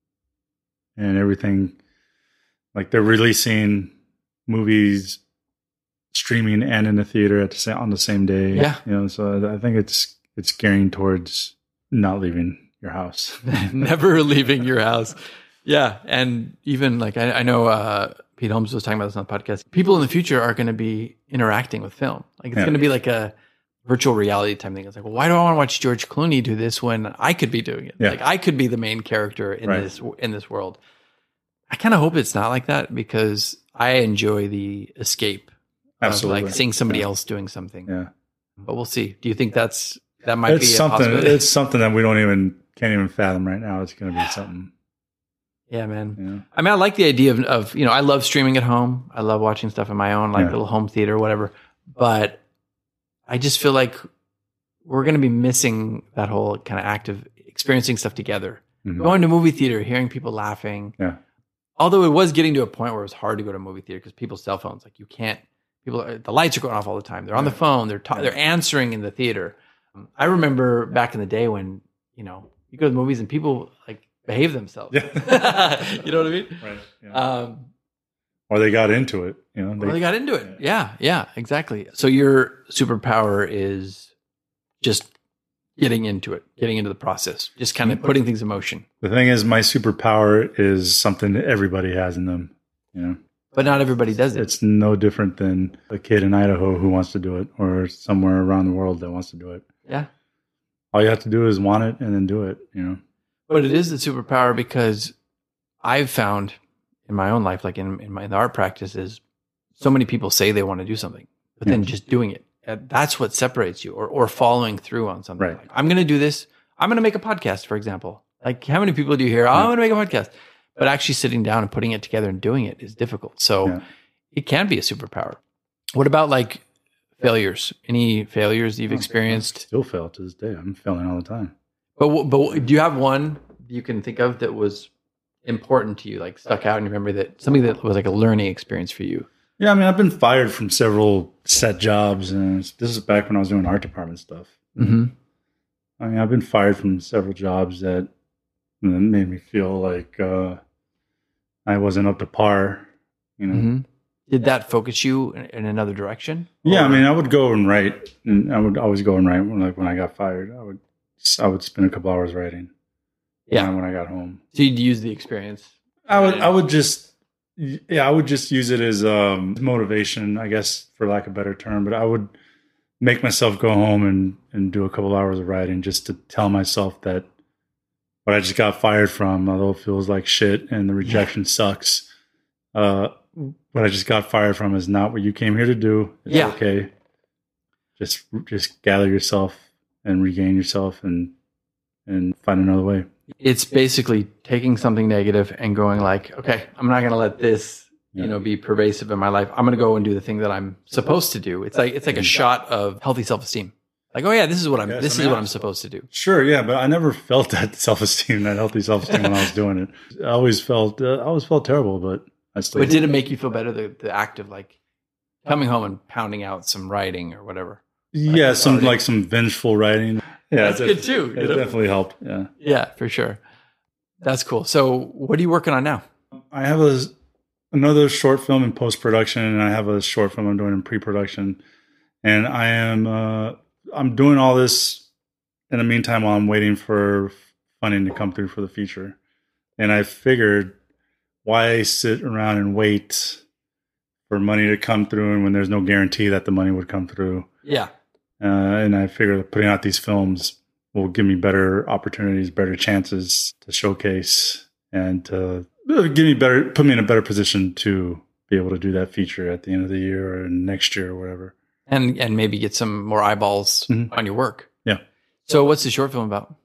everything, like they're releasing movies, streaming and in the theater on the same day. Yeah. So I think it's gearing towards not leaving your house. Never leaving your house. Yeah. And even like, I know Pete Holmes was talking about this on the podcast. People in the future are going to be interacting with film. Like it's going to be like a virtual reality type thing. It's like, well, why do I want to watch George Clooney do this when I could be doing it? Yeah. Like I could be the main character in this world. I kind of hope it's not like that, because I enjoy the escape. Absolutely. Of like seeing somebody else doing something. Yeah. But we'll see. Do you think that might be something? A possibility? It's something that we can't even fathom right now. It's going to be something. Yeah, man. Yeah. I mean, I like the idea of I love streaming at home. I love watching stuff in my own little home theater or whatever. But I just feel like we're going to be missing that whole kind of act of experiencing stuff together. Going to a movie theater, hearing people laughing. Yeah. Although it was getting to a point where it was hard to go to a movie theater because people's cell phones, like you can't, the lights are going off all the time. They're on the phone. They're answering in the theater. I remember back in the day when, you go to the movies and people like behave themselves. Yeah. You know what I mean? Right. Yeah. Or they got into it. They got into it. Yeah, exactly. So your superpower is just getting into it, getting into the process, just kind of putting things in motion. The thing is, my superpower is something that everybody has in them, But not everybody does it. It's no different than a kid in Idaho who wants to do it, or somewhere around the world that wants to do it. Yeah. all you have to do is want it and then do it, you know? But it is the superpower because I've found in my own life, like in my the art practices, so many people say they want to do something, but then just doing it. That's what separates you or following through on something. Right. Like, I'm going to do this. I'm going to make a podcast, for example. Like how many people do you hear, I'm going to make a podcast? But actually sitting down and putting it together and doing it is difficult. So it can be a superpower. What about like failures? Any failures that you've experienced? Still fail to this day. I'm failing all the time. But do you have one you can think of that was important to you, like stuck out and you remember that something that was like a learning experience for you? Yeah, I mean, I've been fired from several set jobs, and this is back when I was doing art department stuff. Mm-hmm. I mean, I've been fired from several jobs that made me feel like I wasn't up to par, you know. Mm-hmm. Did that focus you in another direction? Yeah, I mean, I would go and write, and I would always go and write when I got fired. I would spend a couple hours writing. Yeah, when I got home. So you'd use the experience. I would just use it as motivation, I guess, for lack of a better term. But I would make myself go home and do a couple hours of writing just to tell myself that what I just got fired from, although it feels like shit and the rejection sucks, what I just got fired from is not what you came here to do. It's okay. Just gather yourself and regain yourself and find another way. It's basically taking something negative and going like, okay, I'm not going to let this, be pervasive in my life. I'm going to go and do the thing that I'm supposed to do. It's like a shot of healthy self-esteem. Like, oh yeah, this is what I'm supposed to do. Sure. Yeah. But I never felt that self-esteem, that healthy self-esteem when I was doing it. I always felt terrible, but I still. But did it make you feel better? The act of like coming home and pounding out some writing or whatever. Yeah. Some vengeful writing. Yeah, that's good too. It definitely helped. Yeah. Yeah, for sure. That's cool. So what are you working on now? I have another short film in post-production, and I have a short film I'm doing in pre-production. And I'm doing all this in the meantime while I'm waiting for funding to come through for the feature. And I figured, why sit around and wait for money to come through and when there's no guarantee that the money would come through? Yeah. And I figure that putting out these films will give me better opportunities, better chances to showcase, and to put me in a better position to be able to do that feature at the end of the year or next year or whatever. And maybe get some more eyeballs on your work. Yeah. So what's the short film about?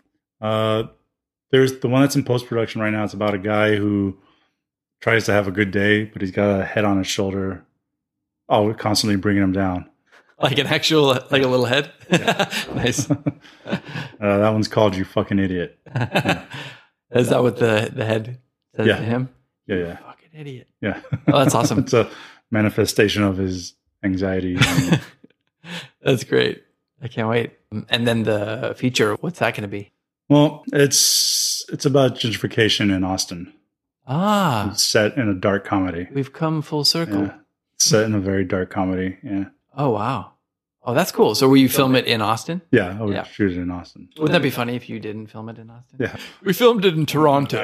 There's the one that's in post-production right now. It's about a guy who tries to have a good day, but he's got a head on his shoulder, constantly bringing him down. Like an actual, like a little head? Yeah. Nice. That one's called You Fucking Idiot. Yeah. Is that what the head says to him? Yeah. You fucking idiot. Yeah. Oh, that's awesome. It's a manifestation of his anxiety. That's great. I can't wait. And then the feature, what's that going to be? Well, it's about gentrification in Austin. It's set in a dark comedy. We've come full circle. Yeah. It's set in a very dark comedy. Yeah. Oh, wow. Oh, that's cool. So will you film it in Austin? Yeah, I would shoot it in Austin. Wouldn't that be funny if you didn't film it in Austin? Yeah. We filmed it in Toronto.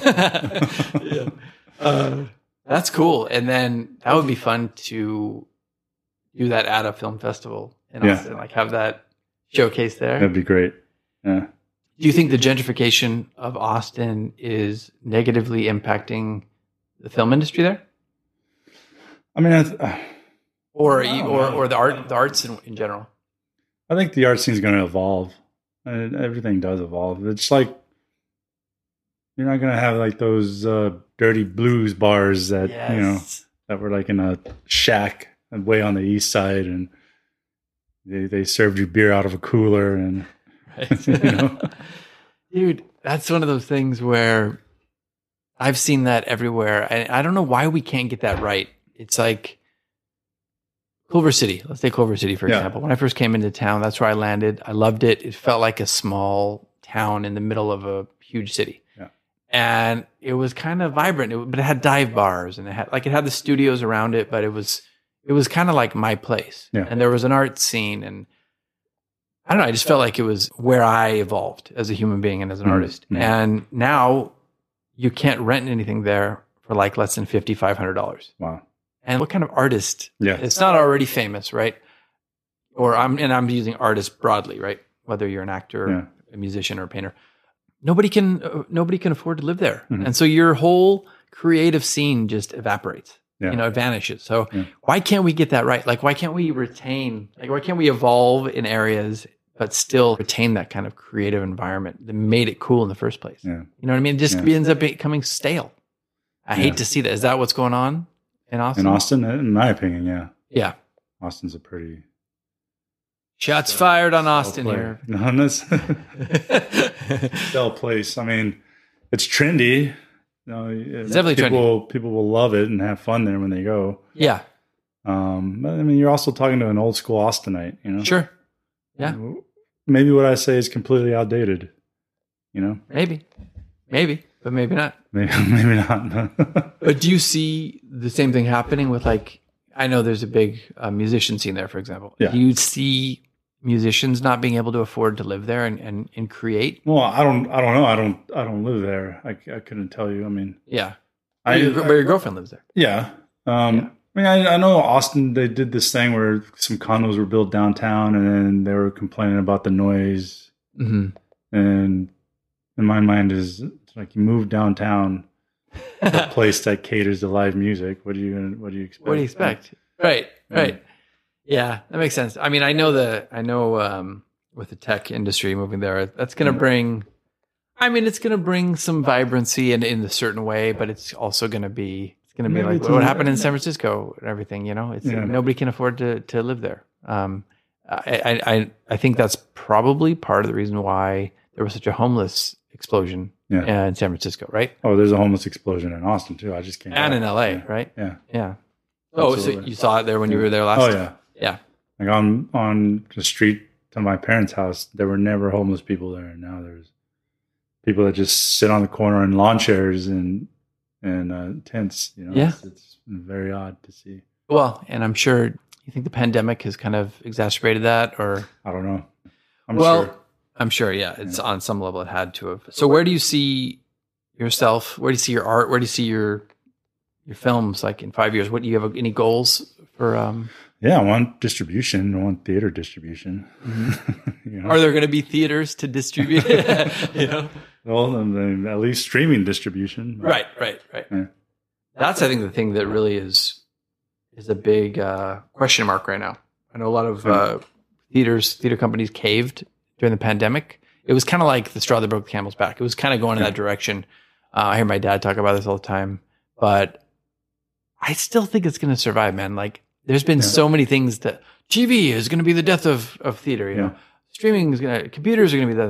Yeah. That's cool. And then that would be fun to do that at a film festival in Austin, like have that showcase there. That'd be great. Yeah. Do you think the gentrification of Austin is negatively impacting the film industry there? I mean, or the arts in general? I think the art scene is going to evolve. Everything does evolve. It's like you're not going to have like those dirty blues bars that that were like in a shack way on the east side, and they served you beer out of a cooler, and right. Dude, that's one of those things where I've seen that everywhere. I don't know why we can't get that right. It's like Culver City. Let's take Culver City, for example. When I first came into town, that's where I landed. I loved it. It felt like a small town in the middle of a huge city. Yeah. And it was kind of vibrant, but it had dive bars, and it had the studios around it, but it was kind of like my place. Yeah. And there was an art scene, and I don't know, I just felt like it was where I evolved as a human being and as an artist. Mm-hmm. And now you can't rent anything there for like less than $5,500. Wow. And what kind of artist? Yeah. It's not already famous, right? Or I'm using artist broadly, right? whether you're an actor, Yeah. a musician, or a painter. Nobody can afford to live there, Mhm. and so your whole creative scene just evaporates. Yeah. It vanishes. So Yeah. why can't we get that right? Like, why can't we retain? Like, why can't we evolve in areas but still retain that kind of creative environment that made it cool in the first place? Yeah. You know what I mean? It just ends up becoming stale. I Yeah. hate to see that. Is that what's going on in Austin? In Austin, in my opinion, yeah. Yeah. Austin's a pretty Shots fired on Austin play. here. No, that's dull place. I mean, it's trendy. It's definitely people will love it and have fun there when they go. Yeah. But I mean, you're also talking to an old school Austinite, Sure. Yeah. Maybe what I say is completely outdated. Maybe, but maybe not. Maybe not. But do you see the same thing happening with, like, I know there's a big musician scene there, for example. Yeah. Do you see musicians not being able to afford to live there and create? Well, I don't know. I don't live there. I couldn't tell you. I mean, Yeah. but your girlfriend lives there. Yeah. Yeah. I mean, I know Austin, they did this thing where some condos were built downtown and then they were complaining about the noise. Mm-hmm. And in my mind is it's like you move downtown to a place that caters to live music. What do you expect? What do you expect? Right. Yeah, that makes sense. I mean, I know with the tech industry moving there, that's going to bring, it's going to bring some vibrancy in a certain way, but it's also going to be, Maybe like it's what happened in San Francisco and everything, It's Yeah. nobody can afford to live there. I think that's probably part of the reason why there was such a homeless explosion in San Francisco, right? Oh, there's a homeless explosion in Austin too. I just can't. And in LA, right? Yeah. Yeah. Oh, so Absolutely. you saw it there when you were there last Oh time? yeah. Yeah. Like on the street to my parents' house, there were never homeless people there. Now there's people that just sit on the corner in lawn chairs and tents. Yeah. It's very odd to see. Well, and I'm sure you think the pandemic has kind of exacerbated that, or I don't know. I'm sure. Yeah, it's on some level it had to have. So where do you see yourself? Where do you see your art? Where do you see your films? Like in 5 years, what do you have? Any goals for? Yeah, I want distribution. I want theater distribution. Mm-hmm. Are there going to be theaters to distribute? Well, and at least streaming distribution. Right. Yeah. That's, I think, the thing that really is a big question mark right now. I know a lot of theater companies caved during the pandemic. It was kind of like the straw that broke the camel's back. It was kind of going in that direction. I hear my dad talk about this all the time, but I still think it's going to survive, man. Like, there's been so many things that TV is going to be the death of theater. You know, streaming is going to, computers are going to be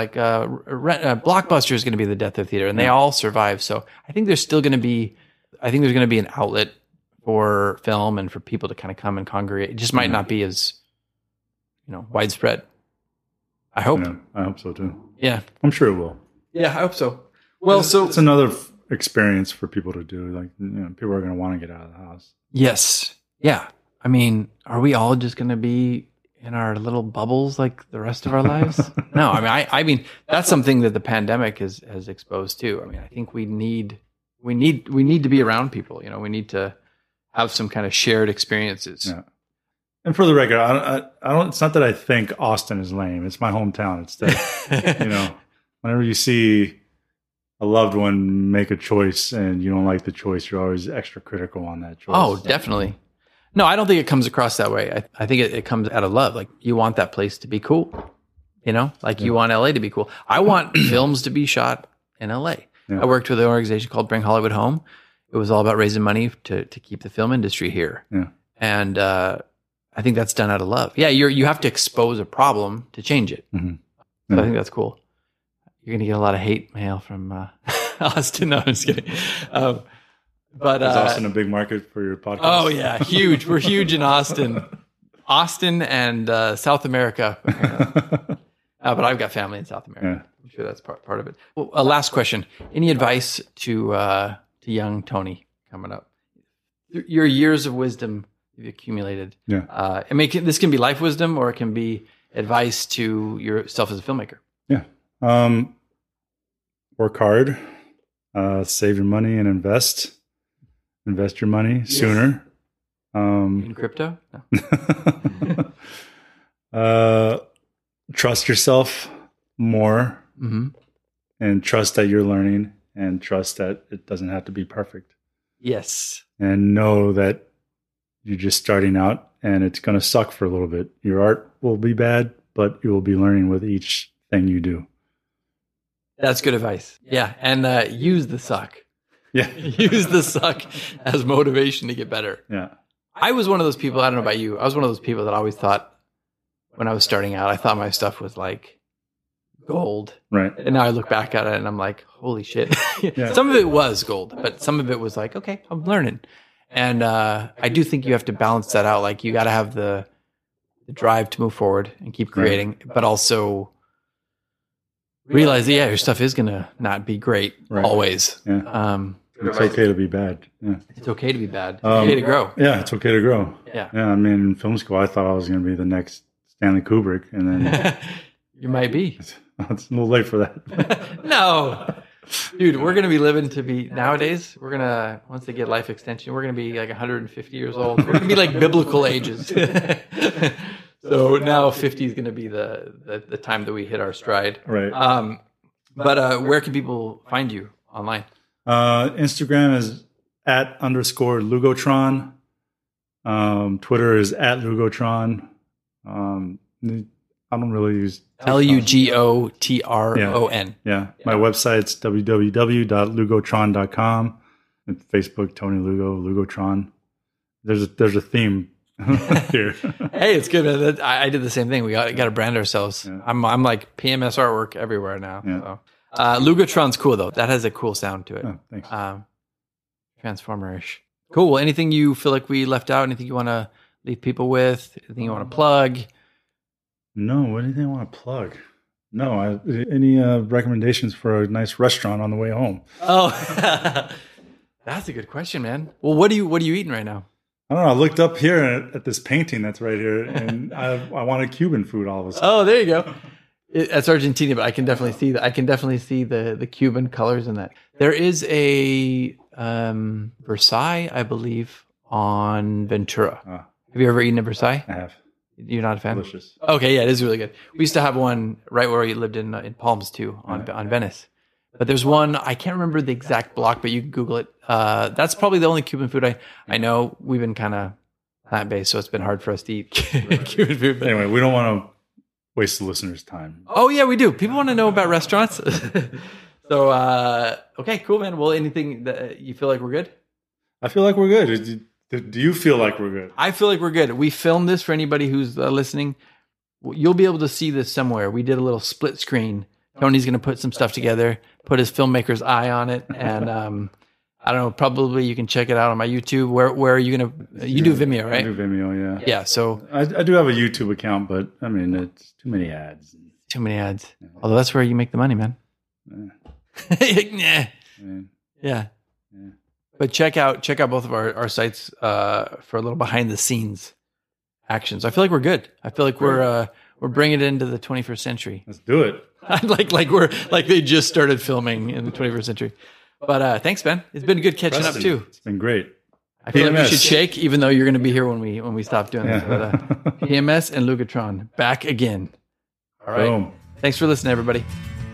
Blockbuster is going to be the death of theater, and they all survive. So I think there's going to be an outlet for film and for people to kind of come and congregate. It just might not be as, widespread. I hope. I hope so too. Yeah, I'm sure it will. Yeah, I hope so. Well, it's another experience for people to do. Like, people are going to want to get out of the house. Yes. Yeah. I mean, are we all just going to be in our little bubbles like the rest of our lives? No. I mean, that's something that the pandemic has exposed too. I mean, I think we need to be around people. We need to have some kind of shared experiences. Yeah. And for the record, I don't. It's not that I think Austin is lame. It's my hometown. It's that whenever you see a loved one make a choice and you don't like the choice, you're always extra critical on that choice. Oh, definitely. No, I don't think it comes across that way. I think it comes out of love. Like, you want that place to be cool. You want LA to be cool. I want films to be shot in LA. Yeah. I worked with an organization called Bring Hollywood Home. It was all about raising money to keep the film industry here. Yeah. And I think that's done out of love. Yeah, you have to expose a problem to change it. Mm-hmm. So I think that's cool. You're going to get a lot of hate mail from Austin. No, I'm just kidding. But is Austin a big market for your podcast? Oh yeah, huge. We're huge in Austin, and South America. But I've got family in South America. Yeah. I'm sure that's part of it. Well, last question: any advice to young Tony coming up? Your years of wisdom you've accumulated. Yeah. This can be life wisdom, or it can be advice to yourself as a filmmaker. Yeah. Work hard. Save your money and invest. Invest your money sooner. In crypto? No. trust yourself more and trust that you're learning and trust that it doesn't have to be perfect. Yes. And know that you're just starting out and it's going to suck for a little bit. Your art will be bad, but you will be learning with each thing you do. That's good advice. Yeah. And use the suck. Yeah. Use the suck as motivation to get better. Yeah. I was one of those people, I don't know about you, I was one of those people that always thought when I was starting out, I thought my stuff was like gold. Right. And now I look back at it and I'm like, holy shit. Yeah. Some of it was gold, but some of it was like, okay, I'm learning. And I do think you have to balance that out. Like you got to have the drive to move forward and keep creating, but also realize that, your stuff is going to not be great always. Yeah. It's okay to be bad. Yeah. It's okay to be bad. It's okay to grow. Yeah, it's okay to grow. Yeah. Yeah, I mean, in film school, I thought I was going to be the next Stanley Kubrick, and then You might be. it's a little late for that. No. Dude, we're going to be living to be, nowadays, we're going to, once they get life extension, we're going to be like 150 years old. We're going to be like biblical ages. So now 50 is going to be the time that we hit our stride. Right. But where can people find you online? Instagram is @_Lugotron. Twitter is @Lugotron. I don't really use LUGOTRON. Yeah. My website's www.lugotron.com. And Facebook, Tony Lugo, Lugotron. There's a theme here. Hey, it's good, man. I did the same thing. We got to brand ourselves. Yeah. I'm like PMS artwork everywhere now. Yeah. So. Lugotron's cool though. That has a cool sound to it. Oh, thanks. Transformer-ish. Cool. Well, anything you feel like we left out? Anything you want to leave people with? Anything you want to plug? No, anything I want to plug? No. Any recommendations for a nice restaurant on the way home? Oh, that's a good question, man. Well, what are you eating right now? I don't know. I looked up here at this painting that's right here, and I wanted Cuban food all of a sudden. Oh, there you go. That's Argentina, but I can definitely see that. I can definitely see the Cuban colors in that. There is a Versailles, I believe, on Ventura. Have you ever eaten at Versailles? I have. You're not a fan? Delicious. Okay, yeah, it is really good. We used to have one right where we lived in Palms too, on Venice. But there's one, I can't remember the exact block, but you can Google it. That's probably the only Cuban food I know. We've been kind of plant-based, so it's been hard for us to eat Cuban food. But anyway, we don't want to waste the listeners' time. Oh, yeah, we do. People want to know about restaurants. So, okay, cool, man. Well, anything that you feel like we're good? I feel like we're good. Do you feel like we're good? I feel like we're good. We filmed this for anybody who's listening. You'll be able to see this somewhere. We did a little split screen. Tony's going to put some stuff together, put his filmmaker's eye on it. And I don't know, probably you can check it out on my YouTube. Where are you going to, you do Vimeo, right? I do Vimeo, yeah. Yeah, so. I do have a YouTube account, but I mean, it's too many ads. Too many ads. Yeah. Although that's where you make the money, man. Yeah. Yeah. But check out both of our sites for a little behind the scenes action. So I feel like we're good. I feel like we're bringing it into the 21st century. Let's do it. like they just started filming in the 21st century. But thanks, Ben. It's been good catching up too. It's been great. I feel like we should shake, even though you're going to be here when we stop doing this. But PMS and Lugotron back again. All right. Boom. Thanks for listening, everybody.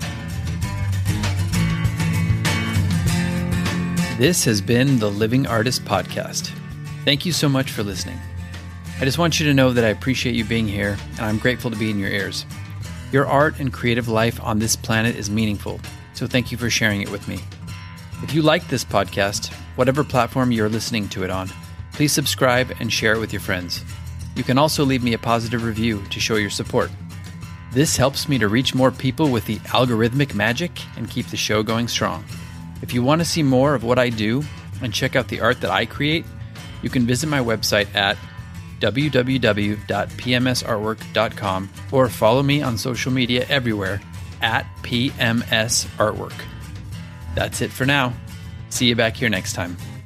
This has been the Living Artist Podcast. Thank you so much for listening. I just want you to know that I appreciate you being here, and I'm grateful to be in your ears. Your art and creative life on this planet is meaningful, so thank you for sharing it with me. If you like this podcast, whatever platform you're listening to it on, please subscribe and share it with your friends. You can also leave me a positive review to show your support. This helps me to reach more people with the algorithmic magic and keep the show going strong. If you want to see more of what I do and check out the art that I create, you can visit my website at www.pmsartwork.com or follow me on social media everywhere at PMS Artwork. That's it for now. See you back here next time.